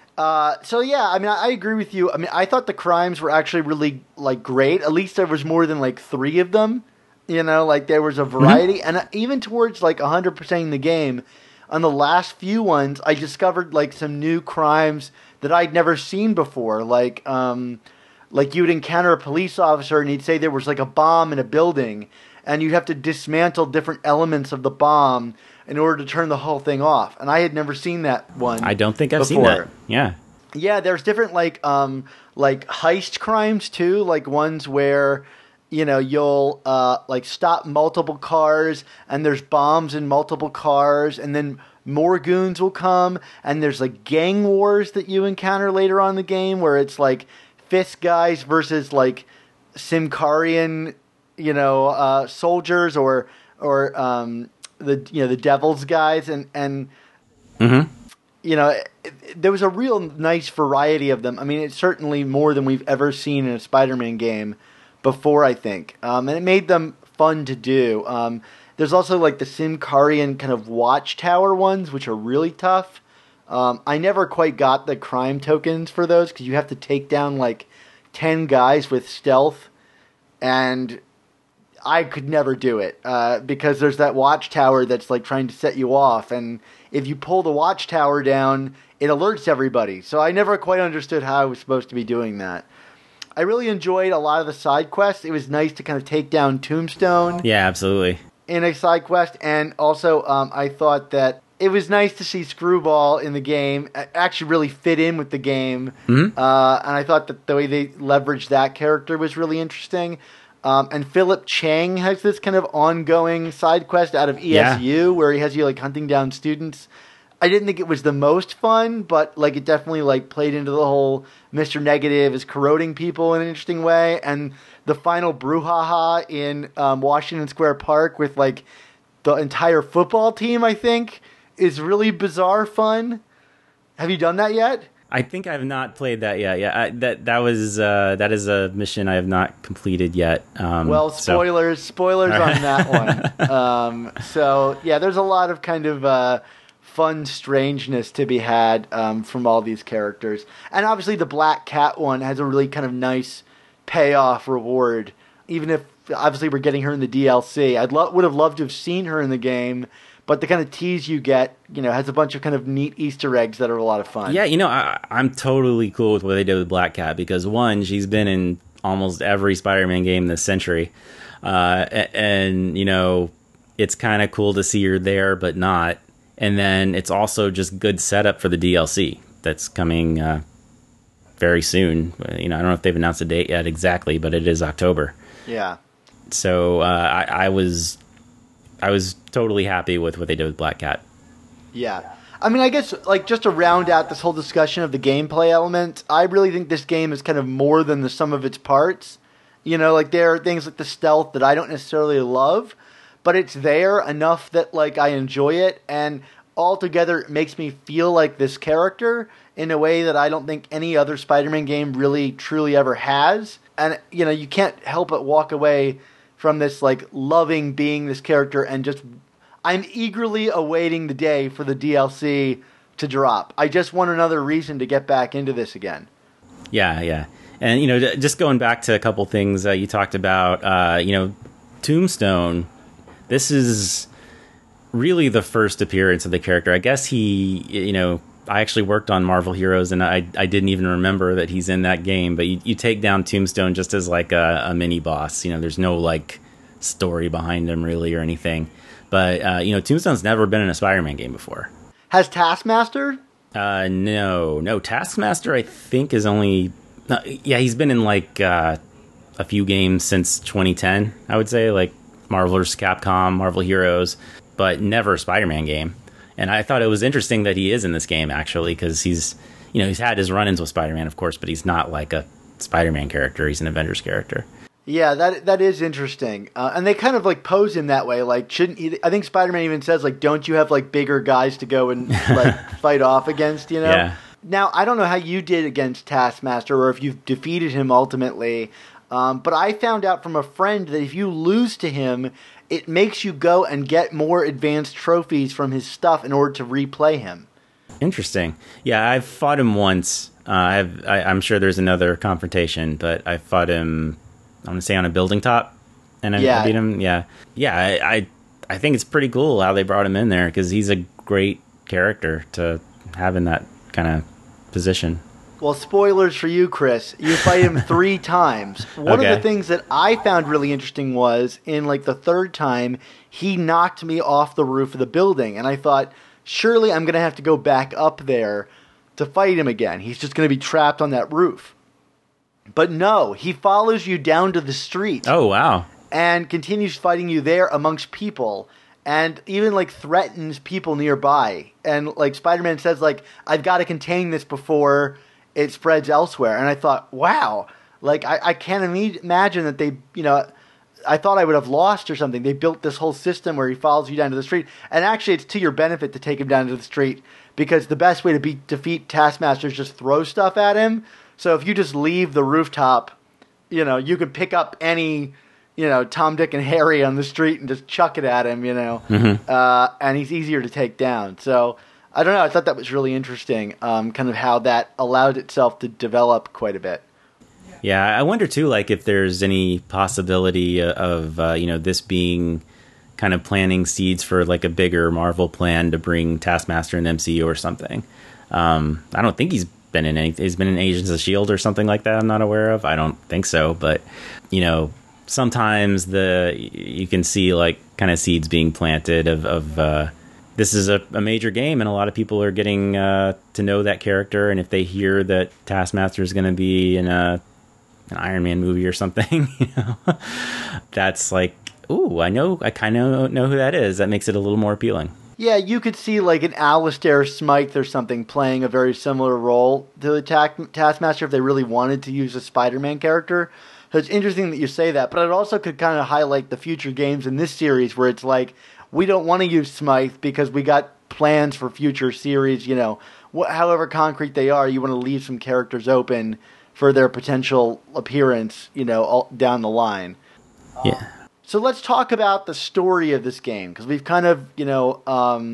I agree with you. I thought the crimes were actually really, like, great. At least there was more than, like, 3 of them. Like, there was a variety. Mm-hmm. And even towards, like, 100%ing the game, on the last few ones, I discovered, like, some new crimes that I'd never seen before. Like you'd encounter a police officer, and he'd say there was, like, a bomb in a building, and you'd have to dismantle different elements of the bomb in order to turn the whole thing off. And I had never seen that one. I don't think I've seen that. Yeah. Yeah, there's different like heist crimes too, like ones where, you'll like stop multiple cars, and there's bombs in multiple cars, and then more goons will come, and there's like gang wars that you encounter later on in the game where it's like Fist guys versus like Symkarian, soldiers or the Devil's guys, and there was a real nice variety of them. I mean, it's certainly more than we've ever seen in a Spider-Man game before, I think, and it made them fun to do. There's also like the Symkarian kind of watchtower ones, which are really tough. I never quite got the crime tokens for those because you have to take down like 10 guys with stealth, and I could never do it because there's that watchtower that's like trying to set you off, and if you pull the watchtower down, it alerts everybody. So I never quite understood how I was supposed to be doing that. I really enjoyed a lot of the side quests. It was nice to kind of take down Tombstone. Yeah, absolutely. In a side quest, and also I thought that it was nice to see Screwball in the game actually really fit in with the game, and I thought that the way they leveraged that character was really interesting. And Philip Chang has this kind of ongoing side quest out of ESU where he has you like hunting down students. I didn't think it was the most fun, but like it definitely like played into the whole Mr. Negative is corroding people in an interesting way, and the final brouhaha in Washington Square Park with like the entire football team, I think, is really bizarre fun. Have you done that yet? I think I have not played that yet. Yeah, that is a mission I have not completed yet. Well, spoilers on that one. So yeah, there's a lot of kind of fun strangeness to be had from all these characters, and obviously the Black Cat one has a really kind of nice payoff reward. Even if obviously we're getting her in the DLC, would have loved to have seen her in the game. But the kind of tease you get, has a bunch of kind of neat Easter eggs that are a lot of fun. Yeah, I'm totally cool with what they did with Black Cat because, one, she's been in almost every Spider-Man game this century. And it's kind of cool to see her there, but not. And then it's also just good setup for the DLC that's coming very soon. I don't know if they've announced a date yet exactly, but it is October. Yeah. So I was totally happy with what they did with Black Cat. Yeah. I mean, I guess, like, just to round out this whole discussion of the gameplay element, I really think this game is kind of more than the sum of its parts. Like, there are things like the stealth that I don't necessarily love, but it's there enough that, like, I enjoy it, and altogether it makes me feel like this character in a way that I don't think any other Spider-Man game really, truly ever has. And, you can't help but walk away from this, like, loving being this character, and just, I'm eagerly awaiting the day for the DLC to drop. I just want another reason to get back into this again. Yeah. And, just going back to a couple things you talked about, Tombstone, this is really the first appearance of the character. I guess he, I actually worked on Marvel Heroes, and I didn't even remember that he's in that game. But you take down Tombstone just as like a mini boss. There's no like story behind him really or anything. But Tombstone's never been in a Spider-Man game before. Has Taskmaster? No. Taskmaster I think is only he's been in like a few games since 2010. I would say like Marvel vs. Capcom, Marvel Heroes, but never a Spider-Man game. And I thought it was interesting that he is in this game, actually, because he's had his run-ins with Spider-Man, of course, but he's not like a Spider-Man character. He's an Avengers character. Yeah, that is interesting. And they kind of like pose him that way. Like, shouldn't he, I think Spider-Man even says, like, don't you have like bigger guys to go and like fight off against, Yeah. Now, I don't know how you did against Taskmaster or if you've defeated him ultimately, but I found out from a friend that if you lose to him, it makes you go and get more advanced trophies from his stuff in order to replay him. Interesting. Yeah, I've fought him once. I'm sure there's another confrontation, but I fought him, I want to say on a building top, and I beat him. Yeah. I think it's pretty cool how they brought him in there because he's a great character to have in that kind of position. Well, spoilers for you, Chris. You fight him 3 times. One of the things that I found really interesting was, in like the 3rd time, he knocked me off the roof of the building. And I thought, surely I'm going to have to go back up there to fight him again. He's just going to be trapped on that roof. But no, he follows you down to the street. Oh, wow. And continues fighting you there amongst people. And even, like, threatens people nearby. And, like, Spider-Man says, like, I've got to contain this before it spreads elsewhere. And I thought, wow. Like, I can't imagine that they, you know, I thought I would have lost or something. They built this whole system where he follows you down to the street. And actually, it's to your benefit to take him down to the street. Because the best way to defeat Taskmaster is just throw stuff at him. So if you just leave the rooftop, you know, you can pick up any... you know, Tom, Dick, and Harry on the street and just chuck it at him, you know. Mm-hmm. And he's easier to take down. So, I don't know. I thought that was really interesting, kind of how that allowed itself to develop quite a bit. Yeah, I wonder, too, like, if there's any possibility of, you know, this being kind of planting seeds for, like, a bigger Marvel plan to bring Taskmaster in the MCU or something. I don't think he's been in anything. He's been in Agents of S.H.I.E.L.D. or something like that I'm not aware of. I don't think so, but, you know... sometimes you can see like kind of seeds being planted of this is a major game and a lot of people are getting to know that character, and if they hear that Taskmaster is going to be in an Iron Man movie or something, you know, that's like, ooh, I kind of know who that is. That makes it a little more appealing. Yeah, you could see like an Alistair Smythe or something playing a very similar role to the Taskmaster if they really wanted to use a Spider-Man character. So it's interesting that you say that, but it also could kind of highlight the future games in this series where it's like, we don't want to use Smythe because we got plans for future series, you know, however concrete they are, you want to leave some characters open for their potential appearance, you know, down the line. Yeah. So let's talk about the story of this game, because we've kind of, you know,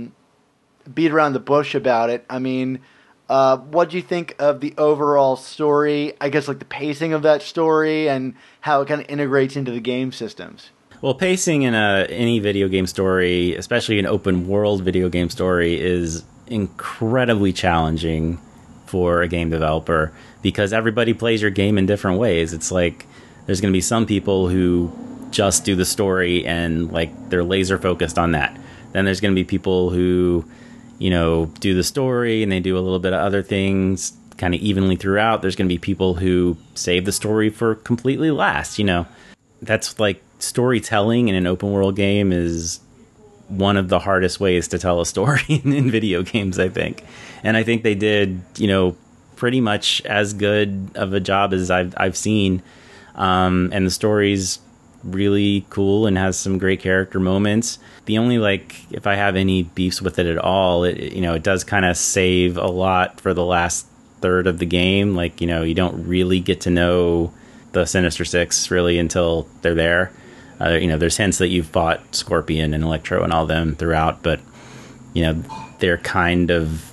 beat around the bush about it. I mean... what do you think of the overall story? I guess like the pacing of that story and how it kind of integrates into the game systems. Well, pacing in any video game story, especially an open world video game story, is incredibly challenging for a game developer because everybody plays your game in different ways. It's like there's going to be some people who just do the story and like they're laser focused on that. Then there's going to be people who, you know, do the story and they do a little bit of other things kind of evenly throughout. There's going to be people who save the story for completely last, you know. That's like storytelling in an open world game is one of the hardest ways to tell a story in video games, I think. And I think they did, you know, pretty much as good of a job as I've seen. And the story's really cool and has some great character moments. The only, like, if I have any beefs with it at all, it does kind of save a lot for the last third of the game. Like, you know, you don't really get to know the Sinister Six really until they're there. You know, there's hints that you've fought Scorpion and Electro and all them throughout, but, you know, they're kind of,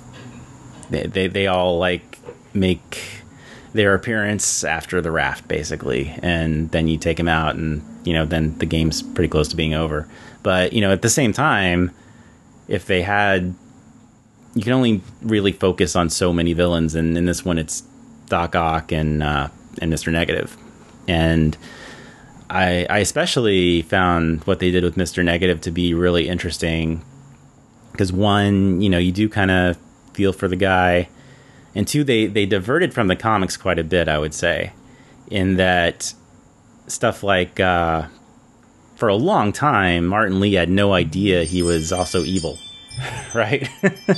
they all, like, make their appearance after the raft, basically, and then you take them out and, you know, then the game's pretty close to being over. But, you know, at the same time, if they had, you can only really focus on so many villains, and in this one it's Doc Ock and Mr. Negative. And I especially found what they did with Mr. Negative to be really interesting, because one, you know, you do kind of feel for the guy, and two, they diverted from the comics quite a bit, I would say, in that stuff like, for a long time, Martin Lee had no idea he was also evil, right?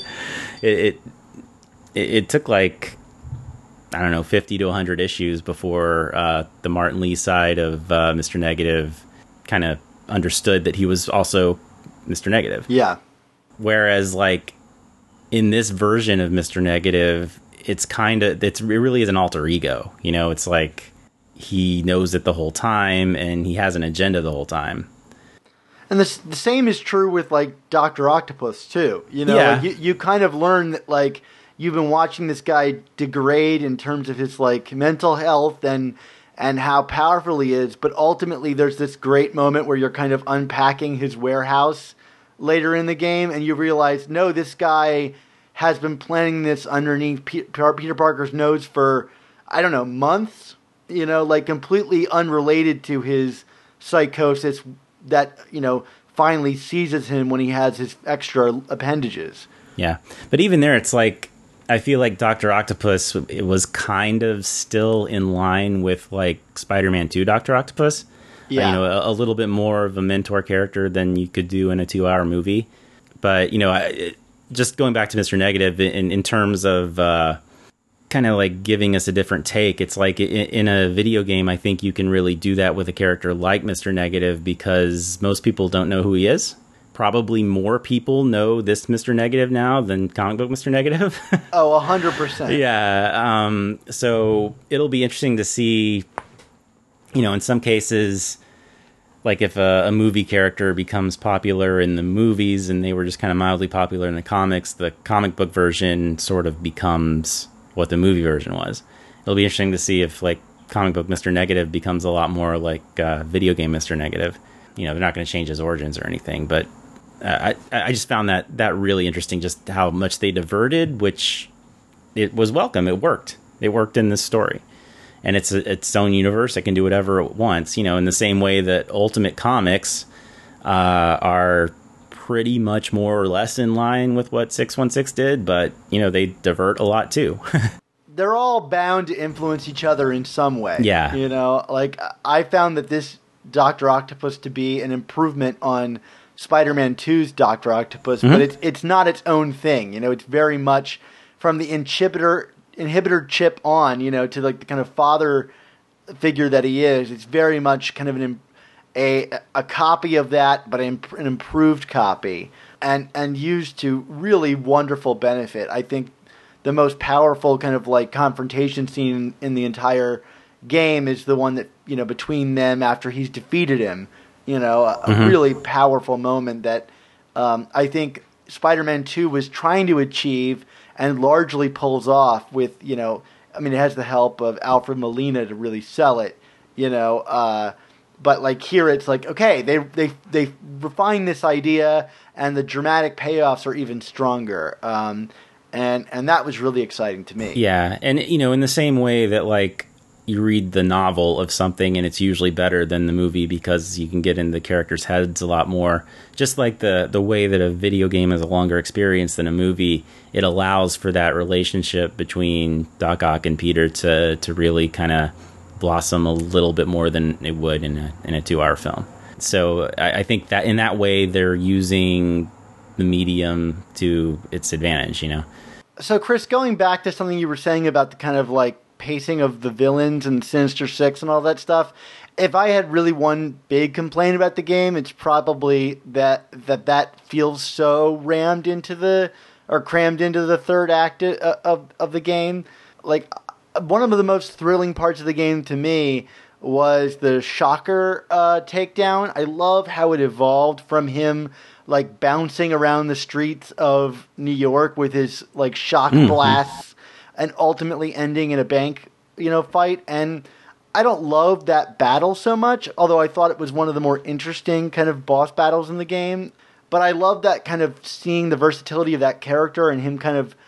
It took like, I don't know, 50 to 100 issues before the Martin Lee side of Mr. Negative kind of understood that he was also Mr. Negative. Yeah. Whereas, like, in this version of Mr. Negative, it really is an alter ego. You know, it's like he knows it the whole time and he has an agenda the whole time. And the same is true with, like, Dr. Octopus, too. You know, yeah. Like, you kind of learn that, like, you've been watching this guy degrade in terms of his, like, mental health and how powerful he is, but ultimately there's this great moment where you're kind of unpacking his warehouse later in the game, and you realize, no, this guy has been planning this underneath Peter Parker's nose for, I don't know, months, you know, like completely unrelated to his psychosis that, you know, finally seizes him when he has his extra appendages. Yeah. But even there, it's like, I feel like Dr. Octopus, it was kind of still in line with like Spider-Man 2 Dr. Octopus. Yeah. A little bit more of a mentor character than you could do in a 2-hour movie. But, just going back to Mr. Negative in terms of kind of like giving us a different take, it's like in a video game, I think you can really do that with a character like Mr. Negative because most people don't know who he is. Probably more people know this Mr. Negative now than comic book Mr. Negative. Oh, 100%. Yeah. So it'll be interesting to see, in some cases, like if a movie character becomes popular in the movies and they were just kind of mildly popular in the comics, the comic book version sort of becomes what the movie version was. It'll be interesting to see if like comic book Mr. Negative becomes a lot more like video game Mr. Negative. They're not going to change his origins or anything, but I just found that really interesting, just how much they diverted, which it was welcome. It worked. It worked in this story. And it's its own universe. It can do whatever it wants, in the same way that Ultimate Comics are pretty much more or less in line with what 616 did, but, they divert a lot too. They're all bound to influence each other in some way. Yeah. Like I found that this Dr. Octopus to be an improvement on Spider-Man 2's Dr. Octopus, but it's not its own thing. It's very much from the inhibitor chip on, to like the kind of father figure that he is. It's very much kind of a copy of that, but an improved copy, and used to really wonderful benefit. I think the most powerful kind of like confrontation scene in the entire game is the one that, between them after he's defeated him. A really powerful moment that I think Spider-Man 2 was trying to achieve and largely pulls off with, it has the help of Alfred Molina to really sell it, but like here it's like, okay, they refine this idea and the dramatic payoffs are even stronger. And that was really exciting to me. Yeah. And, in the same way that like, you read the novel of something and it's usually better than the movie because you can get in the characters' heads a lot more. Just like the way that a video game is a longer experience than a movie, it allows for that relationship between Doc Ock and Peter to really kind of blossom a little bit more than it would in a 2-hour film. So I think that in that way they're using the medium to its advantage, So Chris, going back to something you were saying about the kind of like pacing of the villains and Sinister Six and all that stuff, if I had really one big complaint about the game, it's probably that feels so crammed into the third act of the game. Like one of the most thrilling parts of the game to me was the Shocker takedown. I love how it evolved from him like bouncing around the streets of New York with his like shock blasts and ultimately ending in a bank, fight. And I don't love that battle so much, although I thought it was one of the more interesting kind of boss battles in the game. But I love that kind of seeing the versatility of that character and him kind of,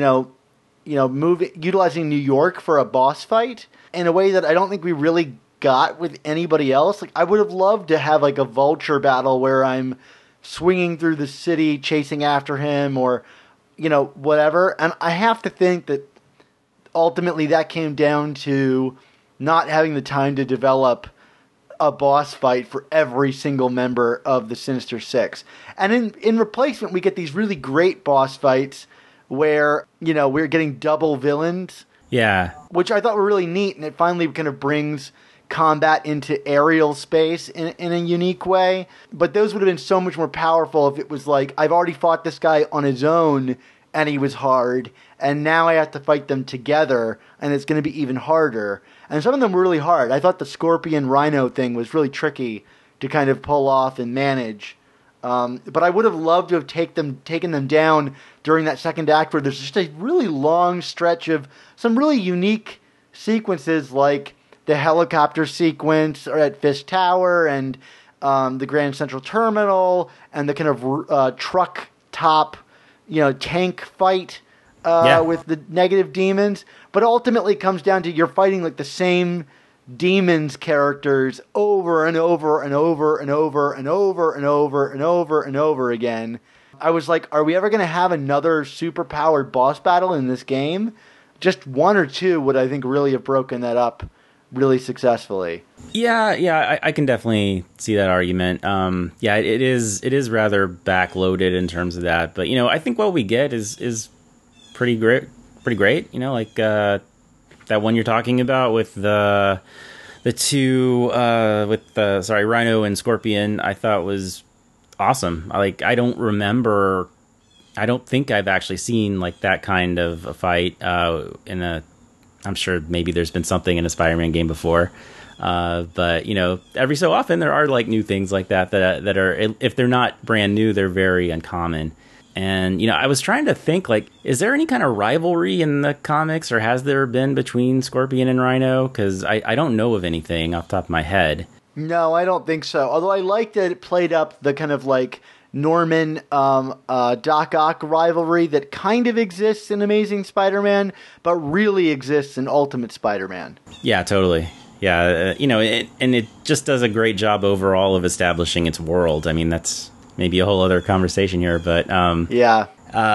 utilizing New York for a boss fight in a way that I don't think we really got with anybody else. Like I would have loved to have like a Vulture battle where I'm swinging through the city chasing after him or, whatever. And I have to think that ultimately that came down to not having the time to develop a boss fight for every single member of the Sinister Six. And in replacement, we get these really great boss fights where, we're getting double villains. Yeah. Which I thought were really neat, and it finally kind of brings combat into aerial space in a unique way. But those would have been so much more powerful if it was like, I've already fought this guy on his own, and he was hard, and now I have to fight them together, and it's going to be even harder. And some of them were really hard. I thought the Scorpion Rhino thing was really tricky to kind of pull off and manage. But I would have loved to have taken them down during that second act where there's just a really long stretch of some really unique sequences like the helicopter sequence at Fisk Tower and the Grand Central Terminal and the kind of truck top, tank fight with the negative demons. But ultimately it comes down to you're fighting like the same demons characters over and over and over and over and over and over and over and over again. I was like, are we ever going to have another super powered boss battle in this game? Just one or two would, I think, really have broken that up really successfully. Yeah, I can definitely see that argument. Yeah, it is rather backloaded in terms of that, but I think what we get is pretty great. Like that one you're talking about with the two with the Rhino and Scorpion, I thought was awesome. I don't think I've actually seen like that kind of a fight I'm sure maybe there's been something in a Spider-Man game before. But every so often there are like new things like that are, if they're not brand new, they're very uncommon. And, I was trying to think, like, is there any kind of rivalry in the comics, or has there been between Scorpion and Rhino? Because I don't know of anything off the top of my head. No, I don't think so. Although I liked that it played up the kind of like Norman Doc Ock rivalry that kind of exists in Amazing Spider-Man, but really exists in Ultimate Spider-Man. Yeah, totally. Yeah, it just does a great job overall of establishing its world. I mean, that's maybe a whole other conversation here, but yeah,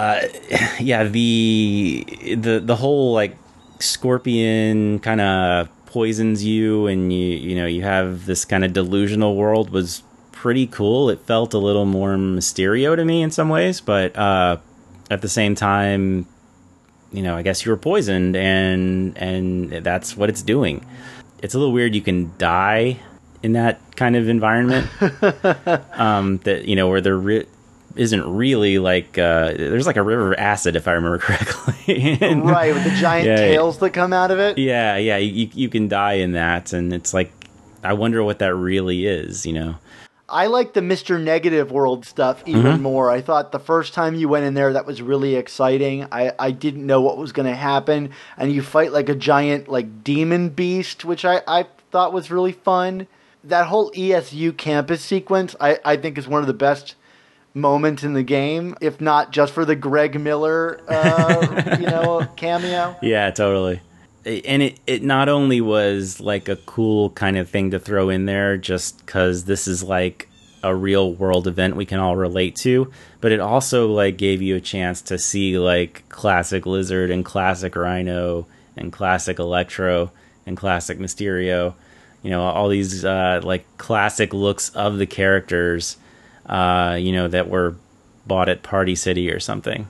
the whole like Scorpion kind of poisons you, and you have this kind of delusional world was pretty cool. It felt a little more Mysterio to me in some ways, but at the same time, I guess you were poisoned, and that's what it's doing. It's a little weird. You can die in that kind of environment. That where there isn't really like there's like a river of acid, if I remember correctly. Right, with the giant tails that come out of it. Yeah, you can die in that, and it's like I wonder what that really is. I like the Mr. Negative World stuff even more. I thought the first time you went in there, that was really exciting. I didn't know what was going to happen. And you fight like a giant like demon beast, which I thought was really fun. That whole ESU campus sequence, I think is one of the best moments in the game, if not just for the Greg Miller cameo. Yeah, totally. And it not only was like a cool kind of thing to throw in there just because this is like a real world event we can all relate to, but it also like gave you a chance to see like classic Lizard and classic Rhino and classic Electro and classic Mysterio, all these like classic looks of the characters, that were bought at Party City or something.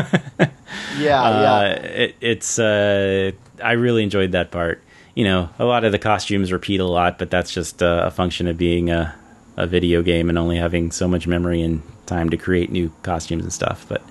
It's I really enjoyed that part. A lot of the costumes repeat a lot, but that's just a function of being a video game and only having so much memory and time to create new costumes and stuff. But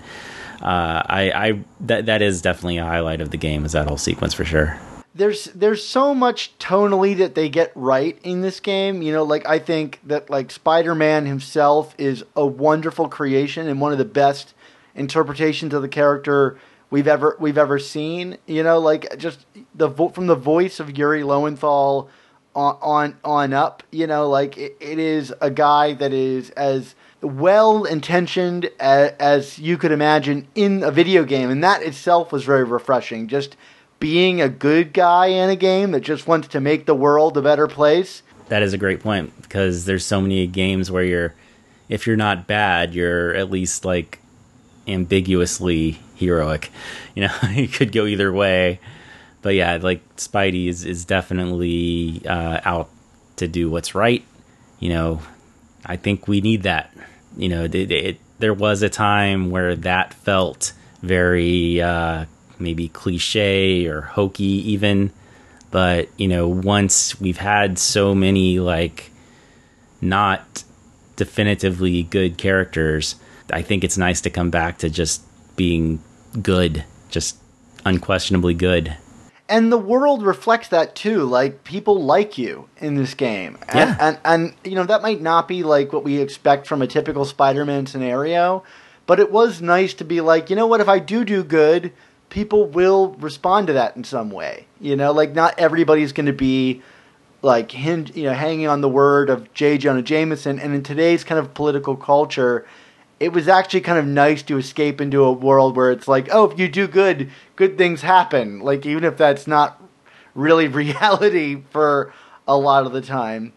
that is definitely a highlight of the game, is that whole sequence for sure. There's so much tonally that they get right in this game. I think that like Spider-Man himself is a wonderful creation and one of the best interpretations of the character we've ever seen. Just from the voice of Yuri Lowenthal on up. It is a guy that is as well intentioned as you could imagine in a video game, and that itself was very refreshing. Just being a good guy in a game that just wants to make the world a better place. That is a great point, because there's so many games where if you're not bad, you're at least like ambiguously heroic. You could go either way. But yeah, like Spidey is definitely out to do what's right. I think we need that. There was a time where that felt very maybe cliche or hokey even. But, once we've had so many like not definitively good characters, I think it's nice to come back to just being good, just unquestionably good. And the world reflects that too. Like, people like you in this game. And that might not be like what we expect from a typical Spider-Man scenario, but it was nice to be like, if I do good, people will respond to that in some way. Not everybody's going to be like hanging on the word of J. Jonah Jameson. And in today's kind of political culture, it was actually kind of nice to escape into a world where it's like, oh, if you do good things happen. Like, even if that's not really reality for a lot of the time.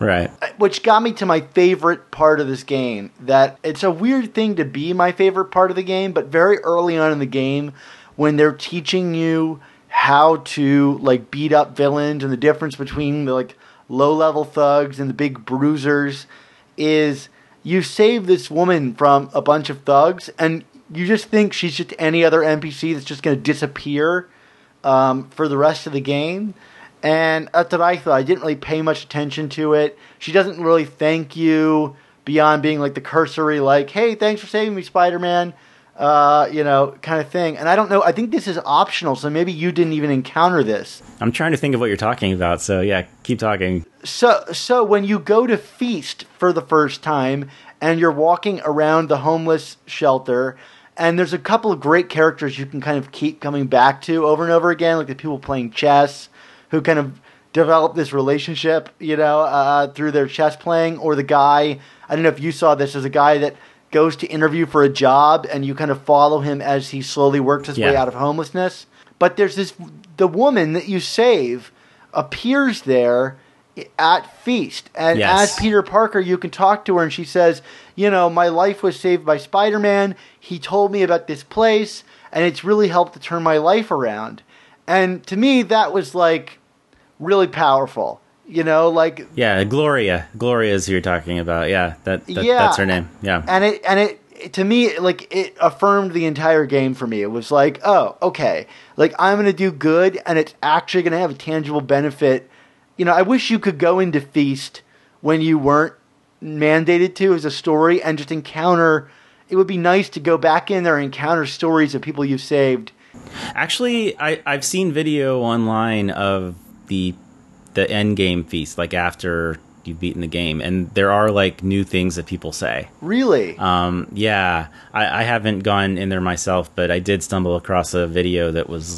Right. Which got me to my favorite part of this game. That it's a weird thing to be my favorite part of the game, but very early on in the game, when they're teaching you how to like beat up villains and the difference between the like low-level thugs and the big bruisers, is you save this woman from a bunch of thugs, and you just think she's just any other NPC that's just going to disappear for the rest of the game. And that's what I thought. I didn't really pay much attention to it. She doesn't really thank you beyond being like the cursory, like, hey, thanks for saving me, Spider-Man, kind of thing. And I don't know. I think this is optional, so maybe you didn't even encounter this. I'm trying to think of what you're talking about, so yeah, keep talking. So when you go to Feast for the first time and you're walking around the homeless shelter, and there's a couple of great characters you can kind of keep coming back to over and over again, like the people playing chess, who kind of develop this relationship, through their chess playing, or the guy, I don't know if you saw this, as a guy that goes to interview for a job, and you kind of follow him as he slowly works his way out of homelessness. But there's the woman that you save appears there at Feast, and as Peter Parker, you can talk to her, and she says, my life was saved by Spider-Man. He told me about this place, and it's really helped to turn my life around. And to me, that was like really powerful, Gloria is who you're talking about. That's her name. And it to me, like, it affirmed the entire game for me. It was like, oh, okay, like, I'm gonna do good, and it's actually gonna have a tangible benefit. I wish you could go into Feast when you weren't mandated to as a story and just encounter. It would be nice to go back in there and encounter stories of people you've saved. Actually, I've seen video online of the end game Feast, like after you've beaten the game, and there are like new things that people say. Really? I haven't gone in there myself, but I did stumble across a video that was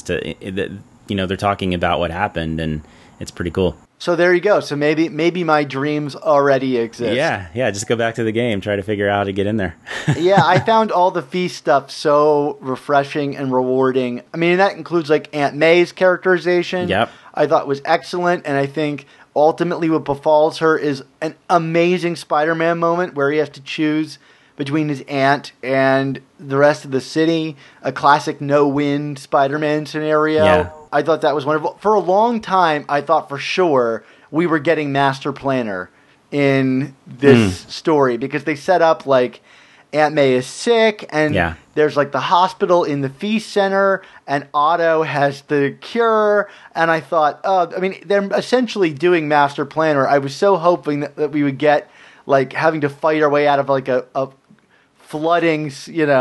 they're talking about what happened, and it's pretty cool. So there you go. So maybe my dreams already exist. Yeah. Just go back to the game, try to figure out how to get in there. Yeah, I found all the Feast stuff so refreshing and rewarding. I mean, that includes like Aunt May's characterization. Yep. I thought was excellent, and I think ultimately what befalls her is an amazing Spider-Man moment where he has to choose between his aunt and the rest of the city. A classic no-win Spider-Man scenario. Yeah. I thought that was wonderful. For a long time, I thought for sure we were getting Master Planner in this story, because they set up like Aunt May is sick, and there's like the hospital in the Feast Center, and Otto has the cure, and I thought, they're essentially doing Master Planner. I was so hoping that we would get like having to fight our way out of like a flooding,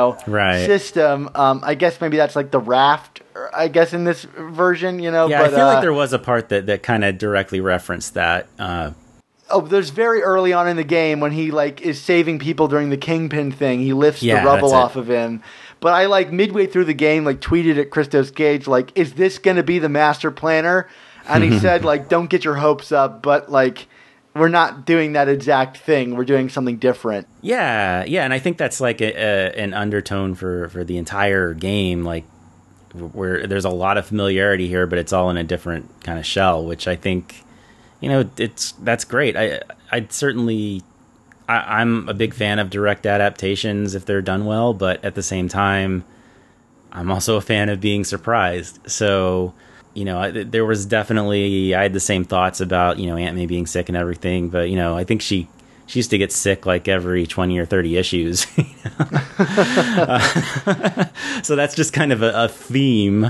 system. I guess maybe that's like the raft, I guess, in this version, Yeah, but I feel like there was a part that kind of directly referenced that. There's very early on in the game when he like is saving people during the Kingpin thing. He lifts the rubble off of him. But I like midway through the game like tweeted at Christos Gage like, is this going to be the Master Planner? And he said like, don't get your hopes up, but like, we're not doing that exact thing. We're doing something different. Yeah, and I think that's like an undertone for the entire game, like where there's a lot of familiarity here, but it's all in a different kind of shell, which I think, that's great. I'm a big fan of direct adaptations if they're done well, but at the same time, I'm also a fan of being surprised. So, there was definitely, I had the same thoughts about, Aunt May being sick and everything, but, I think she used to get sick like every 20 or 30 issues. So that's just kind of a theme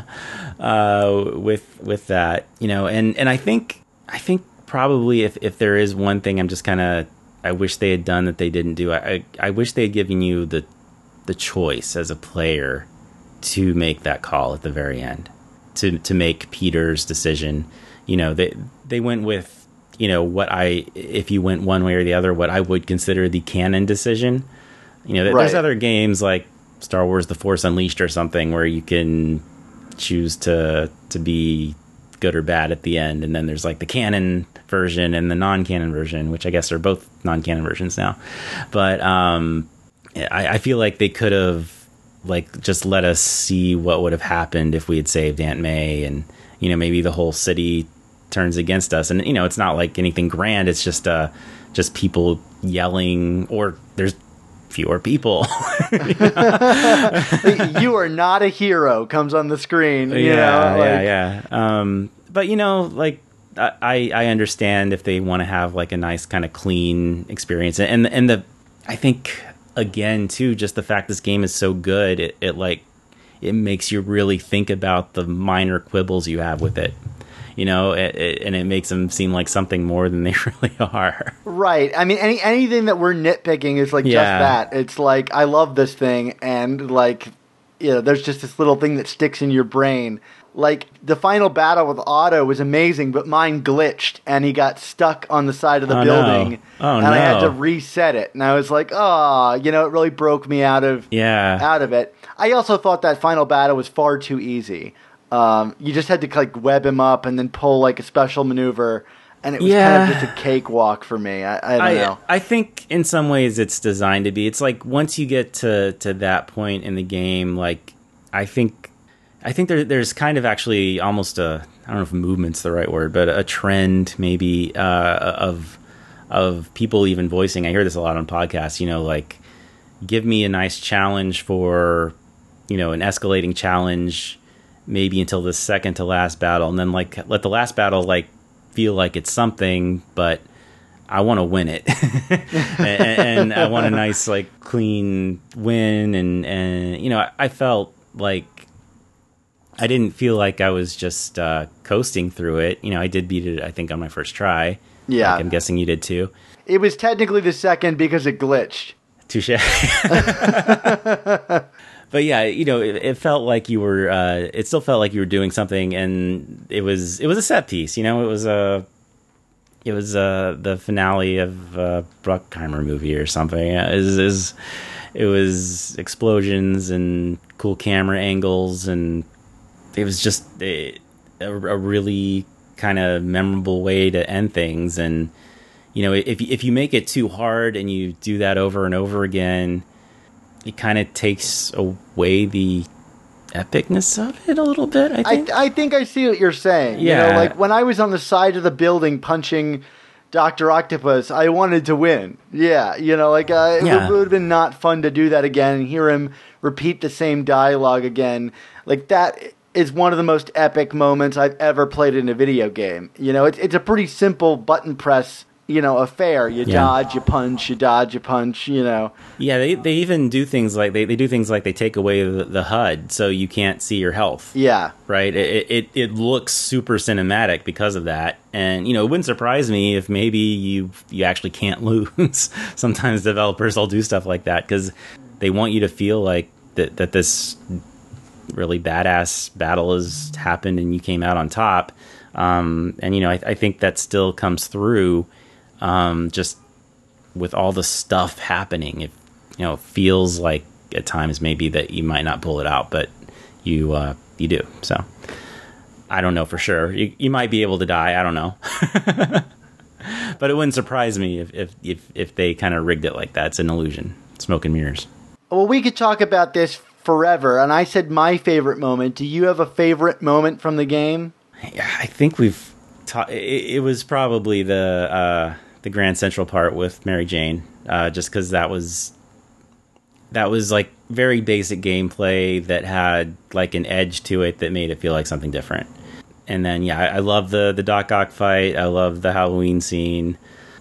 with that, and I think probably if there is one thing I'm just kind of, I wish they had done that they didn't do, I wish they had given you the choice as a player to make that call at the very end. To make Peter's decision, they went with, if you went one way or the other, what I would consider the canon decision. There's other games like Star Wars: The Force Unleashed or something where you can choose to be good or bad at the end, and then there's like the canon version and the non-canon version, which I guess are both non-canon versions now. But I feel like they could have like just let us see what would have happened if we had saved Aunt May, and maybe the whole city turns against us. And, it's not like anything grand. It's just people yelling, or there's fewer people. You are not a hero comes on the screen. But, like, I understand if they want to have like a nice kind of clean experience. And I think, again, too, just the fact this game is so good, it makes you really think about the minor quibbles you have with it. And it makes them seem like something more than they really are. Right. I mean, anything that we're nitpicking is like just that. It's like, I love this thing, and like, there's just this little thing that sticks in your brain. Like, the final battle with Otto was amazing, but mine glitched, and he got stuck on the side of the building. No. I had to reset it. And I was like, it really broke me out of it. I also thought that final battle was far too easy. You just had to like web him up and then pull like a special maneuver, and it was kind of just a cakewalk for me. I don't know. I think in some ways it's designed to be. It's like once you get to that point in the game, like I think there's kind of actually almost I don't know if movement's the right word, but a trend maybe of people even voicing. I hear this a lot on podcasts. Like, give me a nice challenge for an escalating challenge, maybe until the second to last battle, and then like let the last battle like feel like it's something, but I want to win it. and I want a nice like clean win, and I felt like I didn't feel like I was just coasting through it. I did beat it, I think, on my first try. Yeah. Like, I'm guessing you did too. It was technically the second because it glitched. Touche. But yeah, it felt like you were. It still felt like you were doing something, and it was a set piece. It was the finale of a Bruckheimer movie or something. It was explosions and cool camera angles, and it was just a really kind of memorable way to end things. And if you make it too hard and you do that over and over again, it kind of takes away the epicness of it a little bit, I think. I think I see what you're saying. Yeah. Like when I was on the side of the building punching Dr. Octopus, I wanted to win. Yeah. It would have been not fun to do that again and hear him repeat the same dialogue again. Like, that is one of the most epic moments I've ever played in a video game. It's a pretty simple button press affair. You dodge, you punch, you dodge, you punch, Yeah, they even do things like they do things like they take away the HUD so you can't see your health. Yeah. Right? It looks super cinematic because of that. And, it wouldn't surprise me if maybe you actually can't lose. Sometimes developers will do stuff like that because they want you to feel like that this really badass battle has happened and you came out on top. And, I think that still comes through. Just with all the stuff happening, it feels like at times maybe that you might not pull it out, but you do. So I don't know for sure. You might be able to die. I don't know, but it wouldn't surprise me if they kind of rigged it like that. It's an illusion, smoke and mirrors. Well, we could talk about this forever. And I said my favorite moment. Do you have a favorite moment from the game? Yeah, I think we've talked. It was probably the Grand Central part with Mary Jane, just because that was like very basic gameplay that had like an edge to it that made it feel like something different. And then I love the Doc Ock fight. I love the Halloween scene.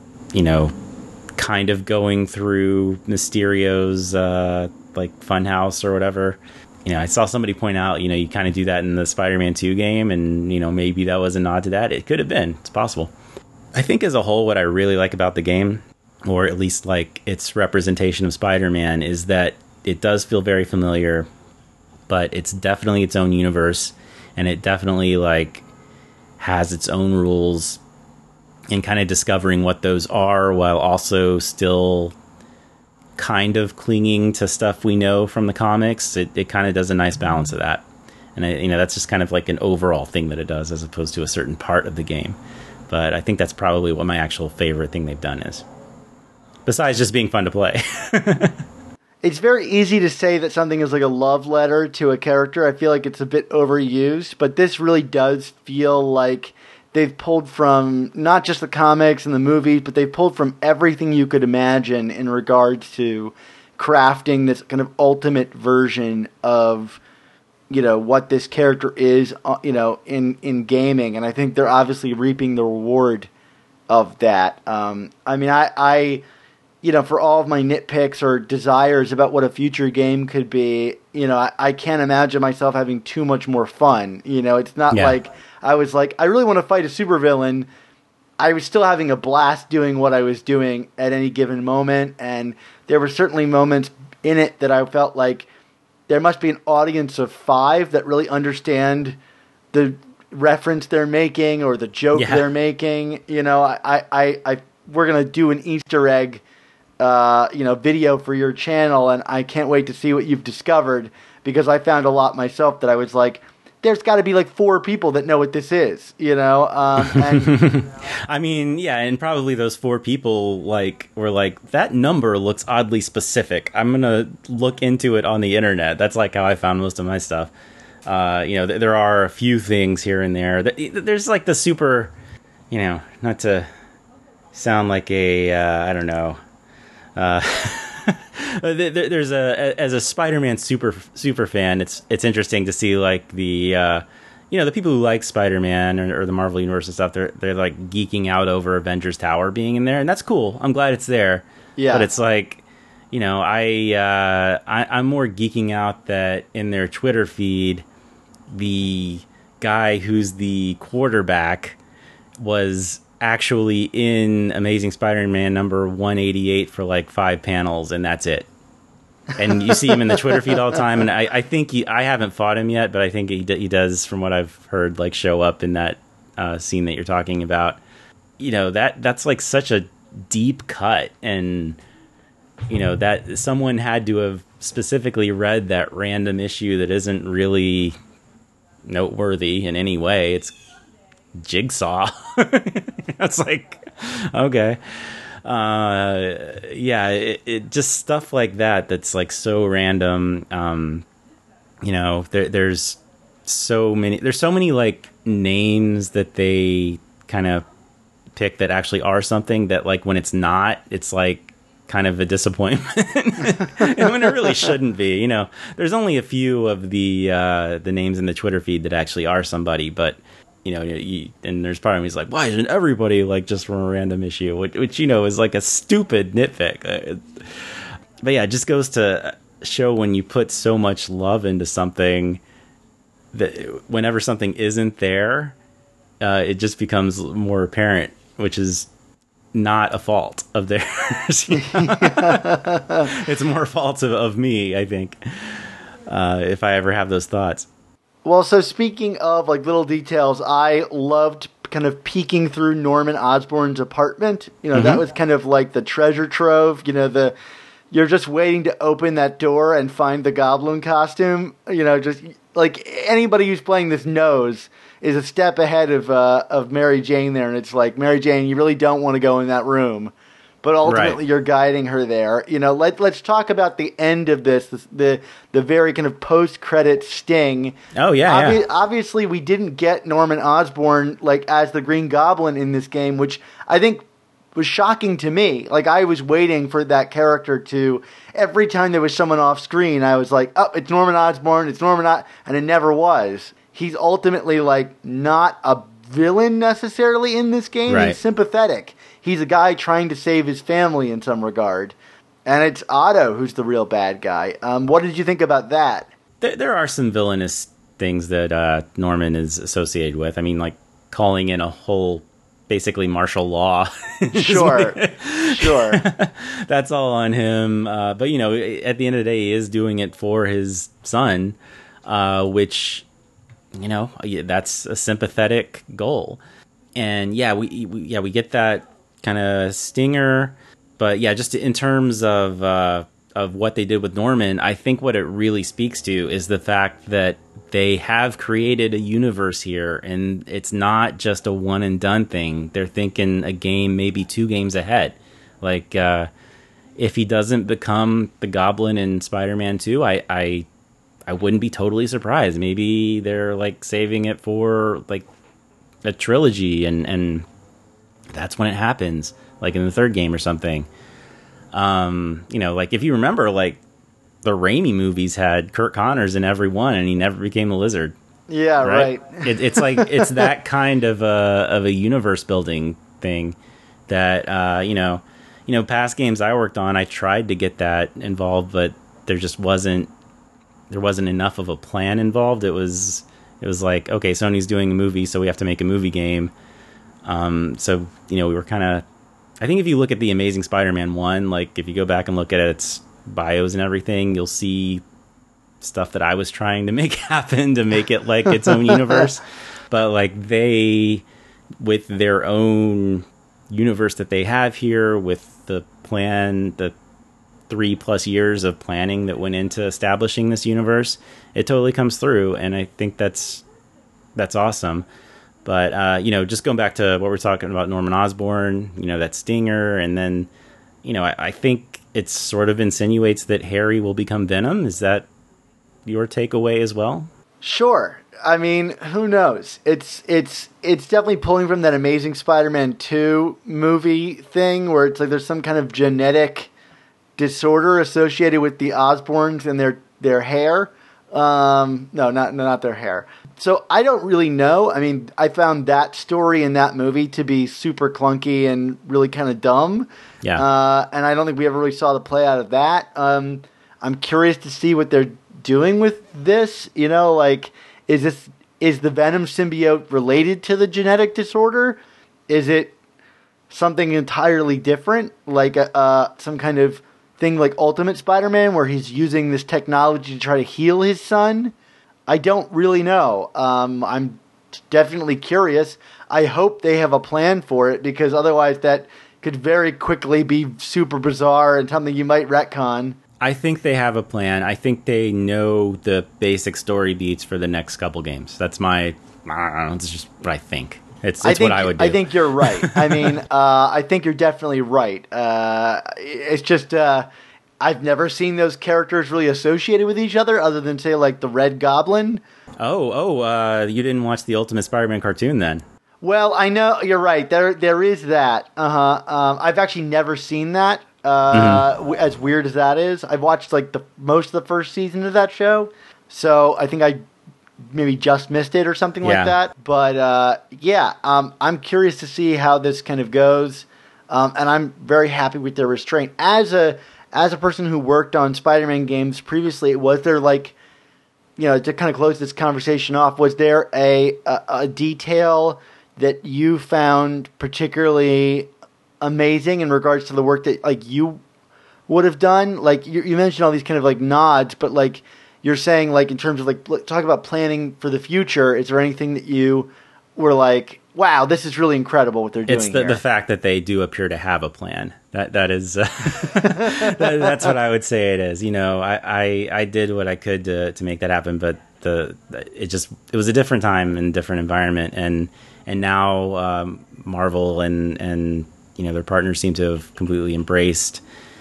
Kind of going through Mysterio's like funhouse or whatever. I saw somebody point out, you kind of do that in the Spider-Man 2 game, and maybe that was a nod to that. It could have been. It's possible. I think as a whole, what I really like about the game, or at least like its representation of Spider-Man, is that it does feel very familiar, but it's definitely its own universe, and it definitely like has its own rules, and kind of discovering what those are while also still kind of clinging to stuff we know from the comics. It kind of does a nice balance of that. And that's just kind of like an overall thing that it does as opposed to a certain part of the game. But I think that's probably what my actual favorite thing they've done is. Besides just being fun to play. It's very easy to say that something is like a love letter to a character. I feel like it's a bit overused, but this really does feel like they've pulled from not just the comics and the movies, but they've pulled from everything you could imagine in regards to crafting this kind of ultimate version of, what this character is, in gaming. And I think they're obviously reaping the reward of that. I for all of my nitpicks or desires about what a future game could be, I can't imagine myself having too much more fun. It's not like I was like, I really want to fight a supervillain. I was still having a blast doing what I was doing at any given moment, and there were certainly moments in it that I felt like there must be an audience of 5 that really understand the reference they're making or the joke they're making. We're gonna do an Easter egg, video for your channel, and I can't wait to see what you've discovered, because I found a lot myself that I was like, there's got to be like 4 people that know what this is, And I mean, yeah, and probably those 4 people were like, that number looks oddly specific. I'm gonna look into it on the internet. That's like how I found most of my stuff. There are a few things here and there. There's like the super, not to sound like a I don't know. There's as a Spider-Man super fan, it's interesting to see like the the people who like Spider-Man or the Marvel Universe and stuff. They're like geeking out over Avengers Tower being in there, and that's cool. I'm glad it's there. Yeah, but it's like, I'm more geeking out that in their Twitter feed, the guy who's the quarterback was actually in Amazing Spider-Man number 188 for like 5 panels, and that's it. And you see him in the Twitter feed all the time, and I think I haven't fought him yet, but I think he does, from what I've heard, like show up in that scene that you're talking about. That's like such a deep cut, and that someone had to have specifically read that random issue that isn't really noteworthy in any way. It's Jigsaw. It's like, okay. It just stuff like that's like so random. There's so many like names that they kind of pick that actually are something that, like, when it's not, it's like kind of a disappointment. And when it really shouldn't be. There's only a few of the names in the Twitter feed that actually are somebody, but and there's part of me is like, why isn't everybody like just from a random issue, which is like a stupid nitpick. But yeah, it just goes to show when you put so much love into something that whenever something isn't there, it just becomes more apparent, which is not a fault of theirs. It's more faults of me, I think, if I ever have those thoughts. Well, so speaking of like little details, I loved kind of peeking through Norman Osborn's apartment. That was kind of like the treasure trove. You're just waiting to open that door and find the Goblin costume. Just like anybody who's playing this knows, is a step ahead of Mary Jane there, and it's like, Mary Jane, you really don't want to go in that room. But ultimately, You're guiding her there. Let's talk about the end of this, the very kind of post-credit sting. Oh, yeah, Obviously, we didn't get Norman Osborn, like, as the Green Goblin in this game, which I think was shocking to me. Like, I was waiting for that character to, every time there was someone off screen, I was like, oh, it's Norman Osborn, and it never was. He's ultimately, like, not a villain necessarily in this game. Right. He's sympathetic. He's a guy trying to save his family in some regard. And it's Otto who's the real bad guy. What did you think about that? There are some villainous things that Norman is associated with. I mean, like calling in a whole, basically, martial law. Sure. That's all on him. But, at the end of the day, he is doing it for his son, which, that's a sympathetic goal. And, we get that kind of stinger, but just in terms of what they did with Norman, I think what it really speaks to is the fact that they have created a universe here, and it's not just a one and done thing. They're thinking a game, maybe 2 games ahead. Like, if he doesn't become the Goblin in Spider-Man 2, I wouldn't be totally surprised. Maybe they're like saving it for like a trilogy, and that's when it happens, like in the third game or something. Like if you remember, like the Raimi movies had Kurt Connors in every one, and he never became the Lizard. Yeah, right. It's like it's that kind of a universe building thing that past games I worked on, I tried to get that involved, but there just wasn't enough of a plan involved. It was like, okay, Sony's doing a movie, so we have to make a movie game. So we were kind of, I think if you look at the Amazing Spider-Man 1, like if you go back and look at its bios and everything, you'll see stuff that I was trying to make happen to make it like its own universe. But like they, with their own universe that they have here, with the plan, the 3+ years of planning that went into establishing this universe, it totally comes through. And I think that's awesome. But, just going back to what we're talking about, Norman Osborn, that stinger, and then, I think it sort of insinuates that Harry will become Venom. Is that your takeaway as well? Sure. I mean, who knows? It's definitely pulling from that Amazing Spider-Man 2 movie thing where it's like there's some kind of genetic disorder associated with the Osborns and their hair. No, not their hair. So I don't really know. I mean, I found that story in that movie to be super clunky and really kind of dumb. Yeah. And I don't think we ever really saw the play out of that. I'm curious to see what they're doing with this. Is the Venom symbiote related to the genetic disorder? Is it something entirely different, like some kind of thing like Ultimate Spider-Man, where he's using this technology to try to heal his son? I don't really know. I'm definitely curious. I hope they have a plan for it, because otherwise that could very quickly be super bizarre and something you might retcon. I think they have a plan. I think they know the basic story beats for the next couple games. That's I don't know, it's just what I think. It's what I would do. I think you're right. I mean, I think you're definitely right. It's just, I've never seen those characters really associated with each other than, say, like the Red Goblin. You didn't watch the Ultimate Spider-Man cartoon then? Well, I know, you're right. There is that. I've actually never seen that. As weird as that is, I've watched like most of the first season of that show, so I think I maybe just missed it or something like that. But I'm curious to see how this kind of goes, and I'm very happy with their restraint. As a person who worked on Spider-Man games previously, was there to kind of close this conversation off, was there a detail that you found particularly amazing in regards to the work that you would have done? Like you mentioned all these kind of nods, but you're saying in terms of talk about planning for the future, is there anything that you were like, wow, this is really incredible what they're doing? It's the fact that they do appear to have a plan. That is that's what I would say it is. I did what I could to make that happen, but it was a different time and different environment, and now Marvel and their partners seem to have completely embraced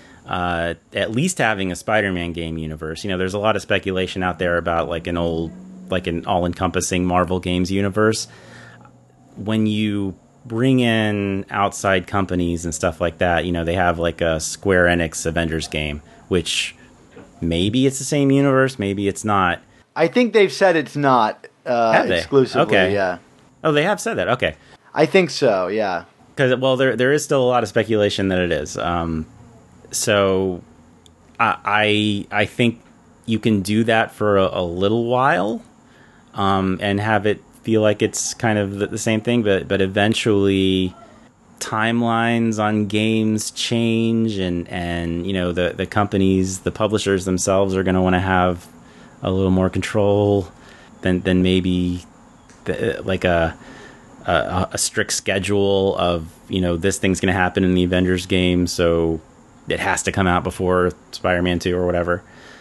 at least having a Spider-Man game universe. There's a lot of speculation out there about an all-encompassing Marvel games universe. When you bring in outside companies and stuff like that, they have a Square Enix Avengers game, which maybe it's the same universe, maybe it's not. I think they've said it's not exclusively. Okay. Yeah. Oh, they have said that. Okay. I think so. Yeah. Because there is still a lot of speculation that it is. So I think you can do that for a little while, and have it feel like it's kind of the same thing, but eventually timelines on games change, and the companies, the publishers themselves are going to want to have a little more control than maybe a strict schedule of this thing's going to happen in the Avengers game, so it has to come out before Spider-Man 2 or whatever.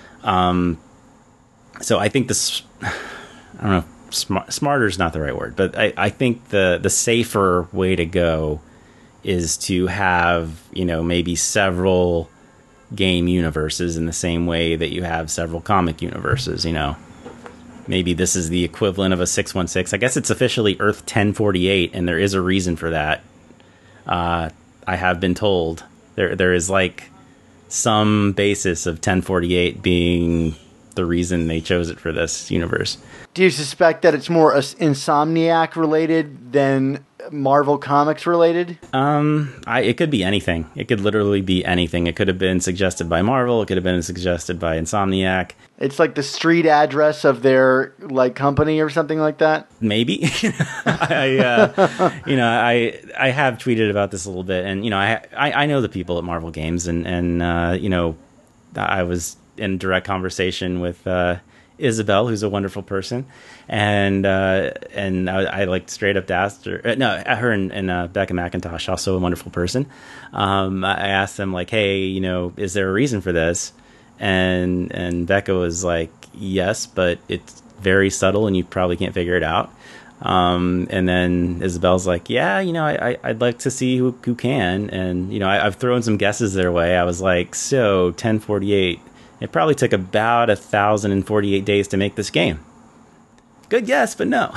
So I think I don't know, smarter is not the right word, but I think the safer way to go is to have maybe several game universes in the same way that you have several comic universes. maybe this is the equivalent of a 616. I guess it's officially Earth 1048, and there is a reason for that. I have been told there is like some basis of 1048 being the reason they chose it for this universe. Do you suspect that it's more Insomniac related than Marvel Comics related? It could be anything. It could literally be anything. It could have been suggested by Marvel. It could have been suggested by Insomniac. It's like the street address of their like company or something like that. Maybe. I have tweeted about this a little bit, and I know the people at Marvel Games, and I was in direct conversation with Isabel, who's a wonderful person, and I like straight up asked her, her and Becca McIntosh, also a wonderful person. I asked them like, hey, is there a reason for this? And Becca was like, yes, but it's very subtle and you probably can't figure it out. And then Isabel's like, yeah, I'd like to see who can. And, I've thrown some guesses their way. I was like, so 1048, it probably took about 1,048 days to make this game. Good guess, but no.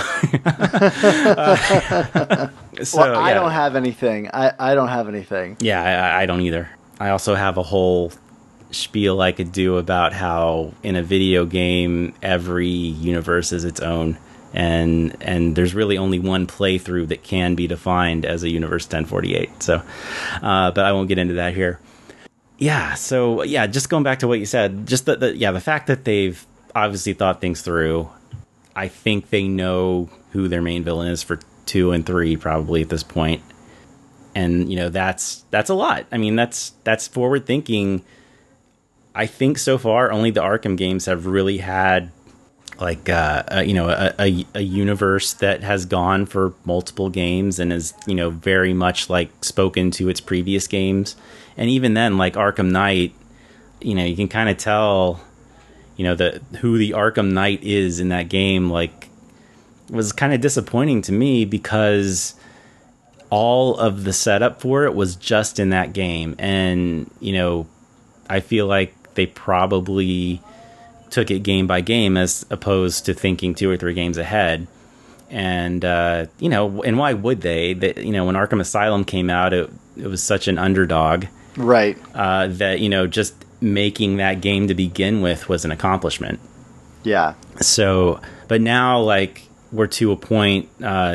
I don't have anything. I don't have anything. Yeah, I don't either. I also have a whole spiel I could do about how in a video game every universe is its own, and there's really only one playthrough that can be defined as a universe 1048. So, but I won't get into that here. Yeah. So yeah, just going back to what you said, just the fact that they've obviously thought things through. I think they know who their main villain is for 2 and 3 probably at this point, and that's a lot. I mean, that's forward thinking. I think so far only the Arkham games have really had like a universe that has gone for multiple games and is very much like spoken to its previous games. And even then, like Arkham Knight, you can kind of tell who the Arkham Knight is in that game. Like, was kind of disappointing to me because all of the setup for it was just in that game, and I feel like they probably took it game by game as opposed to thinking 2 or 3 games ahead. And, and why would they? That, when Arkham Asylum came out, it was such an underdog. Right. That, just making that game to begin with was an accomplishment. Yeah. So, but now, like, we're to a point,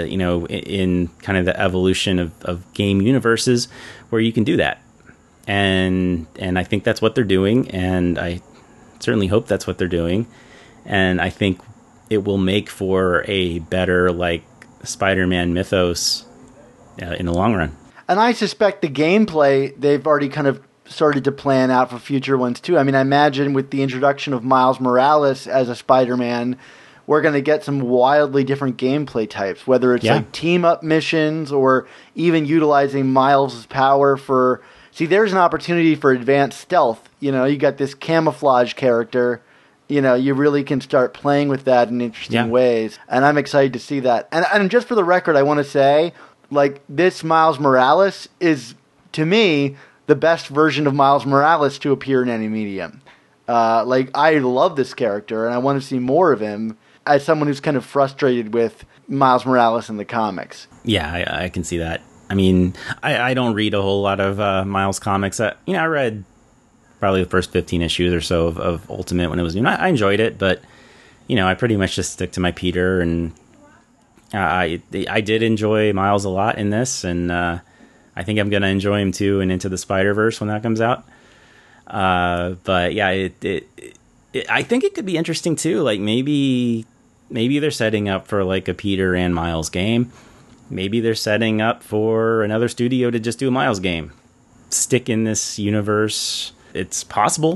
in kind of the evolution of game universes where you can do that. And I think that's what they're doing, and I certainly hope that's what they're doing, and I think it will make for a better like Spider-Man mythos in the long run. And I suspect the gameplay they've already kind of started to plan out for future ones too. I mean, I imagine with the introduction of Miles Morales as a Spider-Man, we're going to get some wildly different gameplay types, whether it's like team-up missions or even utilizing Miles' power for... See, there's an opportunity for advanced stealth. You got this camouflage character. You really can start playing with that in interesting ways. And I'm excited to see that. And just for the record, I want to say, like, this Miles Morales is, to me, the best version of Miles Morales to appear in any medium. I love this character, and I want to see more of him as someone who's kind of frustrated with Miles Morales in the comics. Yeah, I can see that. I mean, I don't read a whole lot of Miles comics. I read probably the first 15 issues or so of Ultimate when it was new. I enjoyed it, but, I pretty much just stick to my Peter, and I did enjoy Miles a lot in this, and I think I'm going to enjoy him too and Into the Spider-Verse when that comes out. But yeah, I think it could be interesting too. Like maybe they're setting up for like a Peter and Miles game. Maybe they're setting up for another studio to just do a Miles game. Stick in this universe. It's possible.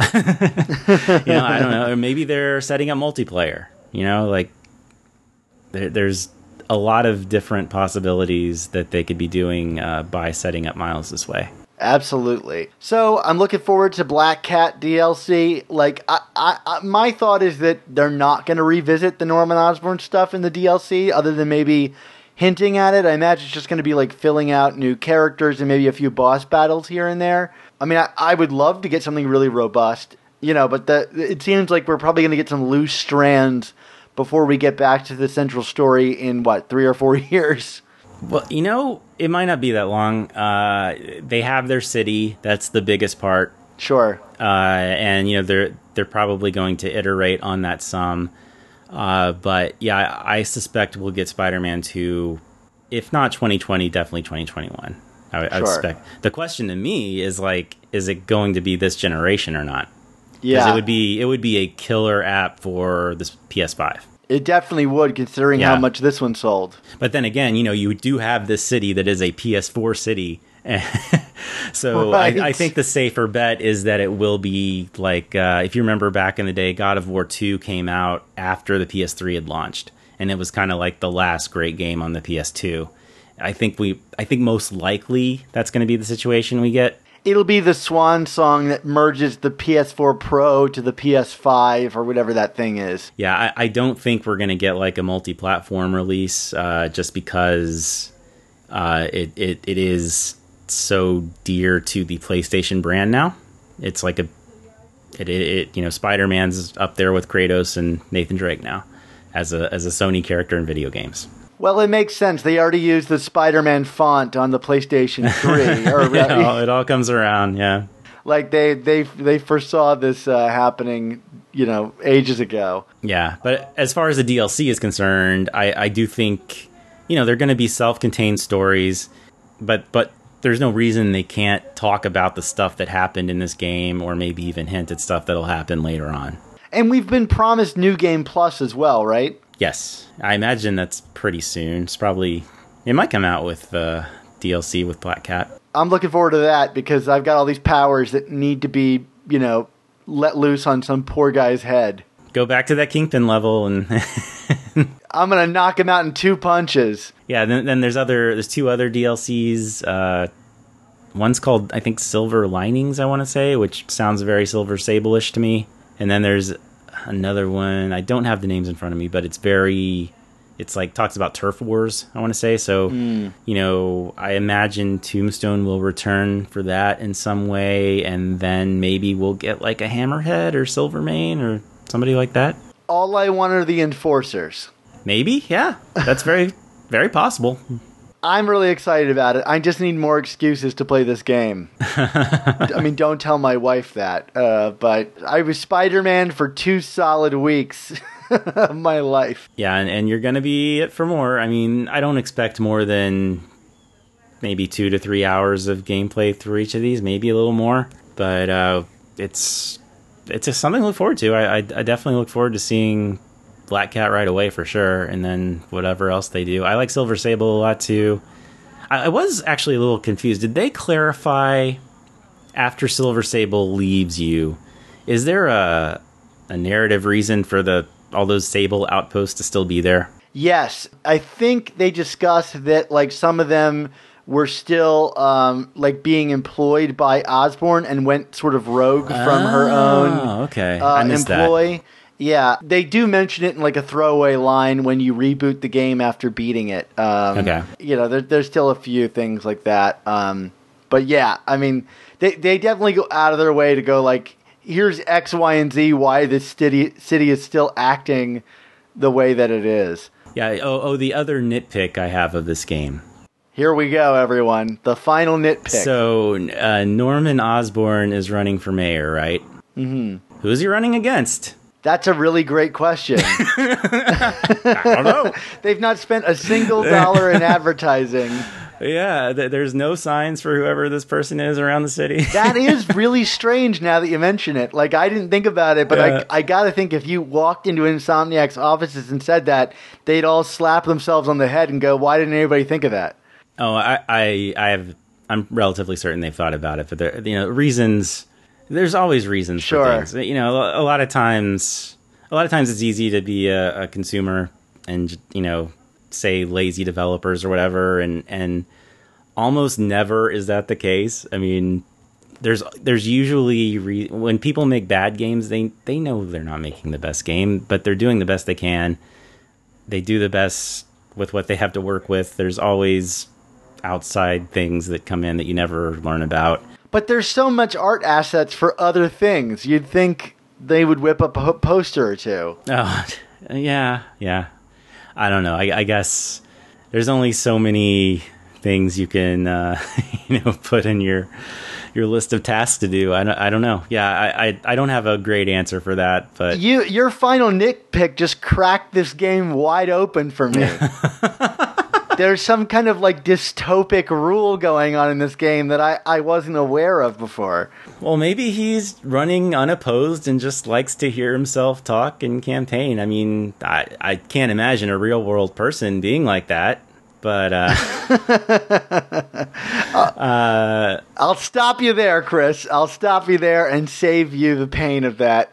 I don't know. Or maybe they're setting up multiplayer. Like there's a lot of different possibilities that they could be doing by setting up Miles this way. Absolutely. So I'm looking forward to Black Cat DLC. Like, I my thought is that they're not going to revisit the Norman Osborn stuff in the DLC, other than maybe hinting at it. I imagine it's just going to be like filling out new characters and maybe a few boss battles here and there. I mean, I would love to get something really robust, but it seems like we're probably going to get some loose strands before we get back to the central story in, 3 or 4 years? Well, it might not be that long. They have their city. That's the biggest part. Sure. And, they're probably going to iterate on that some. But, yeah, I suspect we'll get Spider-Man 2, if not 2020, definitely 2021. I would expect. The question to me is, is it going to be this generation or not? Yeah. Because it would be a killer app for this PS5. It definitely would, considering how much this one sold. But then again, you do have this city that is a PS4 city. So right. I think the safer bet is that it will be if you remember back in the day, God of War 2 came out after the PS3 had launched. And it was kind of like the last great game on the PS2. I think most likely that's going to be the situation we get. It'll be the swan song that merges the PS4 Pro to the PS5 or whatever that thing is. Yeah, I don't think we're going to get a multi-platform release just because it is so dear to the PlayStation brand now. It's Spider-Man's up there with Kratos and Nathan Drake now as a Sony character in video games. Well, it makes sense. They already used the Spider-Man font on the PlayStation 3. It all comes around, yeah. They foresaw this happening, ages ago. Yeah, but as far as the DLC is concerned, I do think, they're going to be self-contained stories, but there's no reason they can't talk about the stuff that happened in this game or maybe even hint at stuff that'll happen later on. And we've been promised New Game Plus as well, right? Yes, I imagine that's pretty soon. It might come out with DLC with Black Cat. I'm looking forward to that because I've got all these powers that need to be, let loose on some poor guy's head. Go back to that Kingpin level and I'm going to knock him out in 2 punches. Yeah, then there's 2 other DLCs. One's called, I think, Silver Linings, I want to say, which sounds very Silver Sable-ish to me. And then there's another one. I don't have the names in front of me, but it's talks about turf wars, I want to say. So, I imagine Tombstone will return for that in some way, and then maybe we'll get a Hammerhead or Silvermane or somebody like that. All I want are the Enforcers. Maybe, yeah. That's very, very possible. I'm really excited about it. I just need more excuses to play this game. I mean, don't tell my wife that. But I was Spider-Man for 2 solid weeks of my life. Yeah, and you're going to be it for more. I mean, I don't expect more than maybe 2 to 3 hours of gameplay through each of these, maybe a little more. But it's just something to look forward to. I definitely look forward to seeing Black Cat right away for sure, and then whatever else they do. I like Silver Sable a lot too. I was actually a little confused. Did they clarify after Silver Sable leaves you? Is there a narrative reason for all those Sable outposts to still be there? Yes, I think they discussed that some of them were still being employed by Osborn and went sort of rogue from her own okay. I missed employ. That. Yeah, they do mention it in a throwaway line when you reboot the game after beating it. Okay. There's still a few things like that. But yeah, I mean, they definitely go out of their way to go here's X, Y, and Z why this city is still acting the way that it is. Yeah. The other nitpick I have of this game. Here we go, everyone. The final nitpick. So Norman Osborn is running for mayor, right? Mm-hmm. Who's he running against? That's a really great question. I don't know. They've not spent a single dollar in advertising. Yeah, there's no signs for whoever this person is around the city. That is really strange now that you mention it. I didn't think about it, but I got to think if you walked into Insomniac's offices and said that, they'd all slap themselves on the head and go, why didn't anybody think of that? Oh, I'm relatively certain they've thought about it, but there, reasons... There's always reasons for things. A lot of times it's easy to be a consumer and, say lazy developers or whatever. And almost never is that the case. I mean, there's usually when people make bad games, they know they're not making the best game, but they're doing the best they can. They do the best with what they have to work with. There's always outside things that come in that you never learn about. But there's so much art assets for other things. You'd think they would whip up a poster or two. Oh, Yeah. I don't know. I guess there's only so many things you can, put in your list of tasks to do. I don't know. Yeah, I don't have a great answer for that. But your final nitpick just cracked this game wide open for me. There's some kind of like dystopic rule going on in this game that I wasn't aware of before. Well, maybe he's running unopposed and just likes to hear himself talk and campaign. I mean, I can't imagine a real world person being like that. But I'll stop you there, Chris. I'll stop you there and save you the pain of that.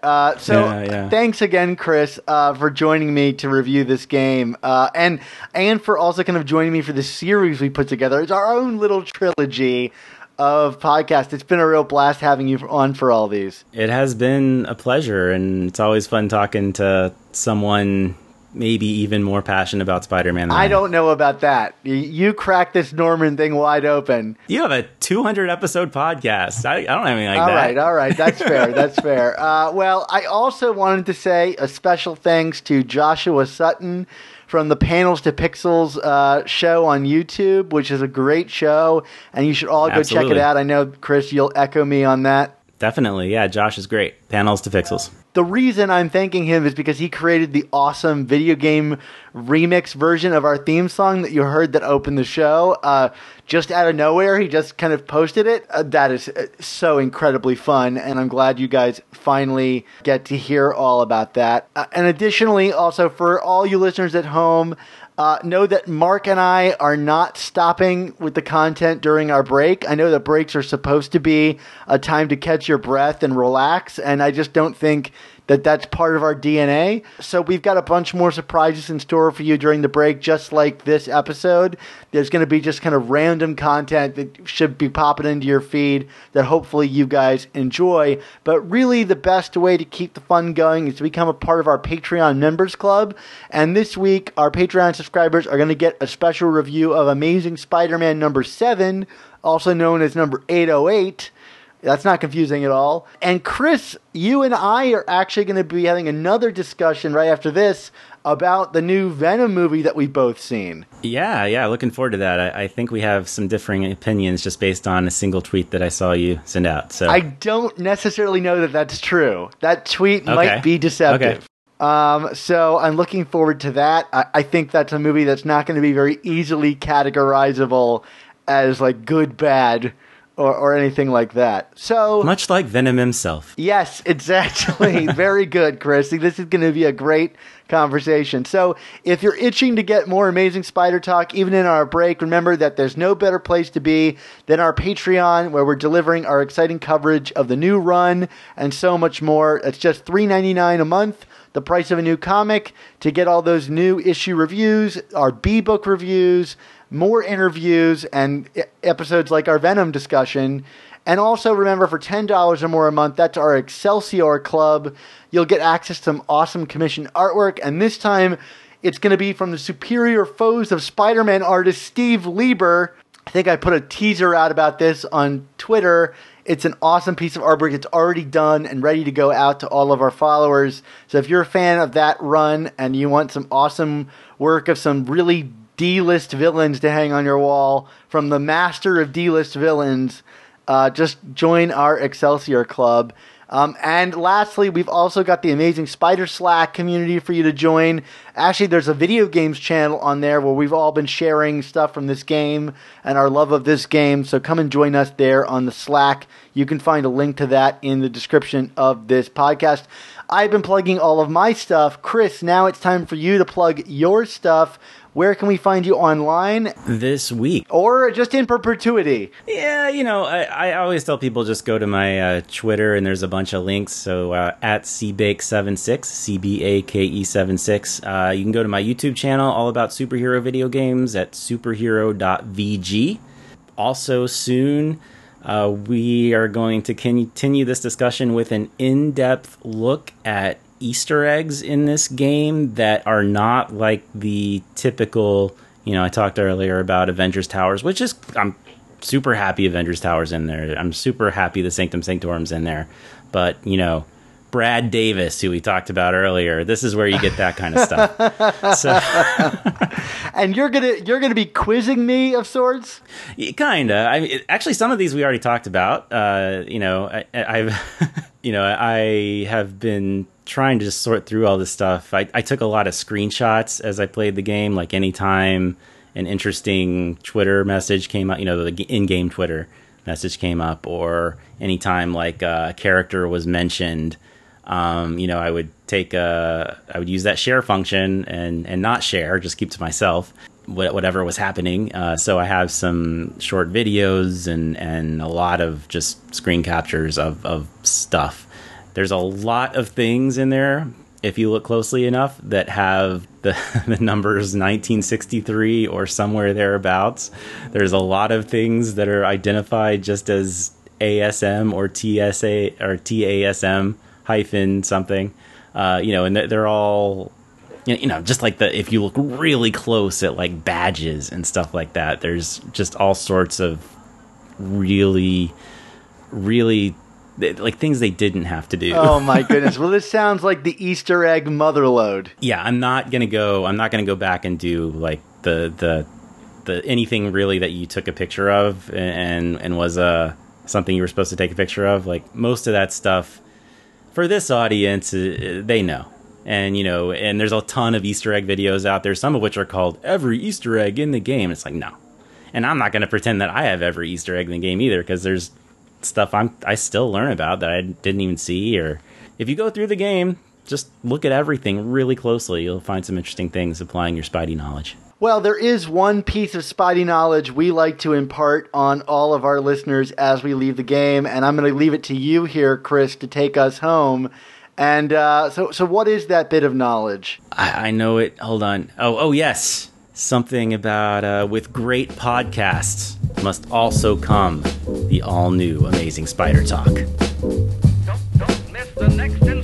Thanks again, Chris, for joining me to review this game, and for also kind of joining me for this series we put together. It's our own little trilogy of podcasts. It's been a real blast having you on for all these. It has been a pleasure, and it's always fun talking to someone maybe even more passionate about Spider-Man than I don't know about that. You cracked this Norman thing wide open. You have a 200-episode podcast. I don't have anything like that. All right. That's fair. That's fair. Well, I also wanted to say a special thanks to Joshua Sutton from the Panels to Pixels show on YouTube, which is a great show, and you should all go check it out. I know, Chris, you'll echo me on that. Definitely. Yeah, Josh is great. Panels to Pixels. The reason I'm thanking him is because he created the awesome video game remix version of our theme song that you heard that opened the show. Just out of nowhere, he just kind of posted it. That is so incredibly fun, and I'm glad you guys finally get to hear all about that. And additionally, also for all you listeners at home, know that Mark and I are not stopping with the content during our break. I know that breaks are supposed to be a time to catch your breath and relax, and I just don't think that that's part of our DNA. So we've got a bunch more surprises in store for you during the break, just like this episode. There's going to be just kind of random content that should be popping into your feed that hopefully you guys enjoy. But really the best way to keep the fun going is to become a part of our Patreon members club. And this week, our Patreon subscribers are going to get a special review of Amazing Spider-Man number 7, also known as number 808. That's not confusing at all. And Chris, you and I are actually going to be having another discussion right after this about the new Venom movie that we've both seen. Yeah, looking forward to that. I think we have some differing opinions just based on a single tweet that I saw you send out. So I don't necessarily know that that's true. That tweet might be deceptive. Okay. So I'm looking forward to that. I think that's a movie that's not going to be very easily categorizable as like good, bad, or anything like that. So much like Venom himself. Yes, exactly. Very good, Chris. This is going to be a great conversation. So if you're itching to get more Amazing Spider Talk, even in our break, remember that there's no better place to be than our Patreon, where we're delivering our exciting coverage of the new run and so much more. It's just $3.99 a month, the price of a new comic, to get all those new issue reviews, our B-book reviews, more interviews, and episodes like our Venom discussion. And also remember, for $10 or more a month, that's our Excelsior Club. You'll get access to some awesome commissioned artwork, and this time it's going to be from the Superior Foes of Spider-Man artist Steve Lieber. I think I put a teaser out about this on Twitter. It's an awesome piece of artwork. It's already done and ready to go out to all of our followers. So if you're a fan of that run and you want some awesome work of some really D-list villains to hang on your wall from the master of D-list villains, just join our Excelsior Club. And lastly, we've also got the Amazing Spider Slack community for you to join. Actually, there's a video games channel on there where we've all been sharing stuff from this game and our love of this game. So come and join us there on the Slack. You can find a link to that in the description of this podcast. I've been plugging all of my stuff. Chris, now it's time for you to plug your stuff. Where can we find you online? This week. Or just in perpetuity? Yeah, I always tell people just go to my Twitter and there's a bunch of links. So at CBake76, CBAKE76. You can go to my YouTube channel, all about superhero video games, at superhero.vg. Also soon, we are going to continue this discussion with an in-depth look at Easter eggs in this game that are not like the typical, I talked earlier about Avengers Towers, which is, I'm super happy Avengers Towers in there. I'm super happy the Sanctum Sanctorum's in there. But, Brad Davis, who we talked about earlier. This is where you get that kind of stuff. So, and you're gonna be quizzing me of sorts. Kinda. I mean, actually, some of these we already talked about. I've I have been trying to just sort through all this stuff. I took a lot of screenshots as I played the game. Like anytime an interesting Twitter message came out, the in-game Twitter message came up, or anytime like a character was mentioned, I would use that share function and not share, just keep to myself whatever was happening. So I have some short videos and a lot of just screen captures of stuff. There's a lot of things in there, if you look closely enough, that have the numbers 1963 or somewhere thereabouts. There's a lot of things that are identified just as ASM or TSA or TASM hyphen something, and they're all, just like if you look really close at like badges and stuff like that, there's just all sorts of really, really like things they didn't have to do. Oh my goodness. Well, this sounds like the Easter egg motherlode. Yeah, I'm not gonna go back and do like the anything really that you took a picture of and was something you were supposed to take a picture of. Like most of that stuff for this audience, they know. And and there's a ton of Easter egg videos out there, some of which are called every Easter egg in the game. It's like, no. And I'm not going to pretend that I have every Easter egg in the game either, because there's stuff I still learn about that I didn't even see. Or if you go through the game, just look at everything really closely. You'll find some interesting things applying your Spidey knowledge. Well, there is one piece of Spidey knowledge we like to impart on all of our listeners as we leave the game, and I'm going to leave it to you here, Chris, to take us home. And so what is that bit of knowledge? I know it. Hold on. Oh, yes. Something about with great podcasts must also come the all-new Amazing Spider Talk. Don't miss the next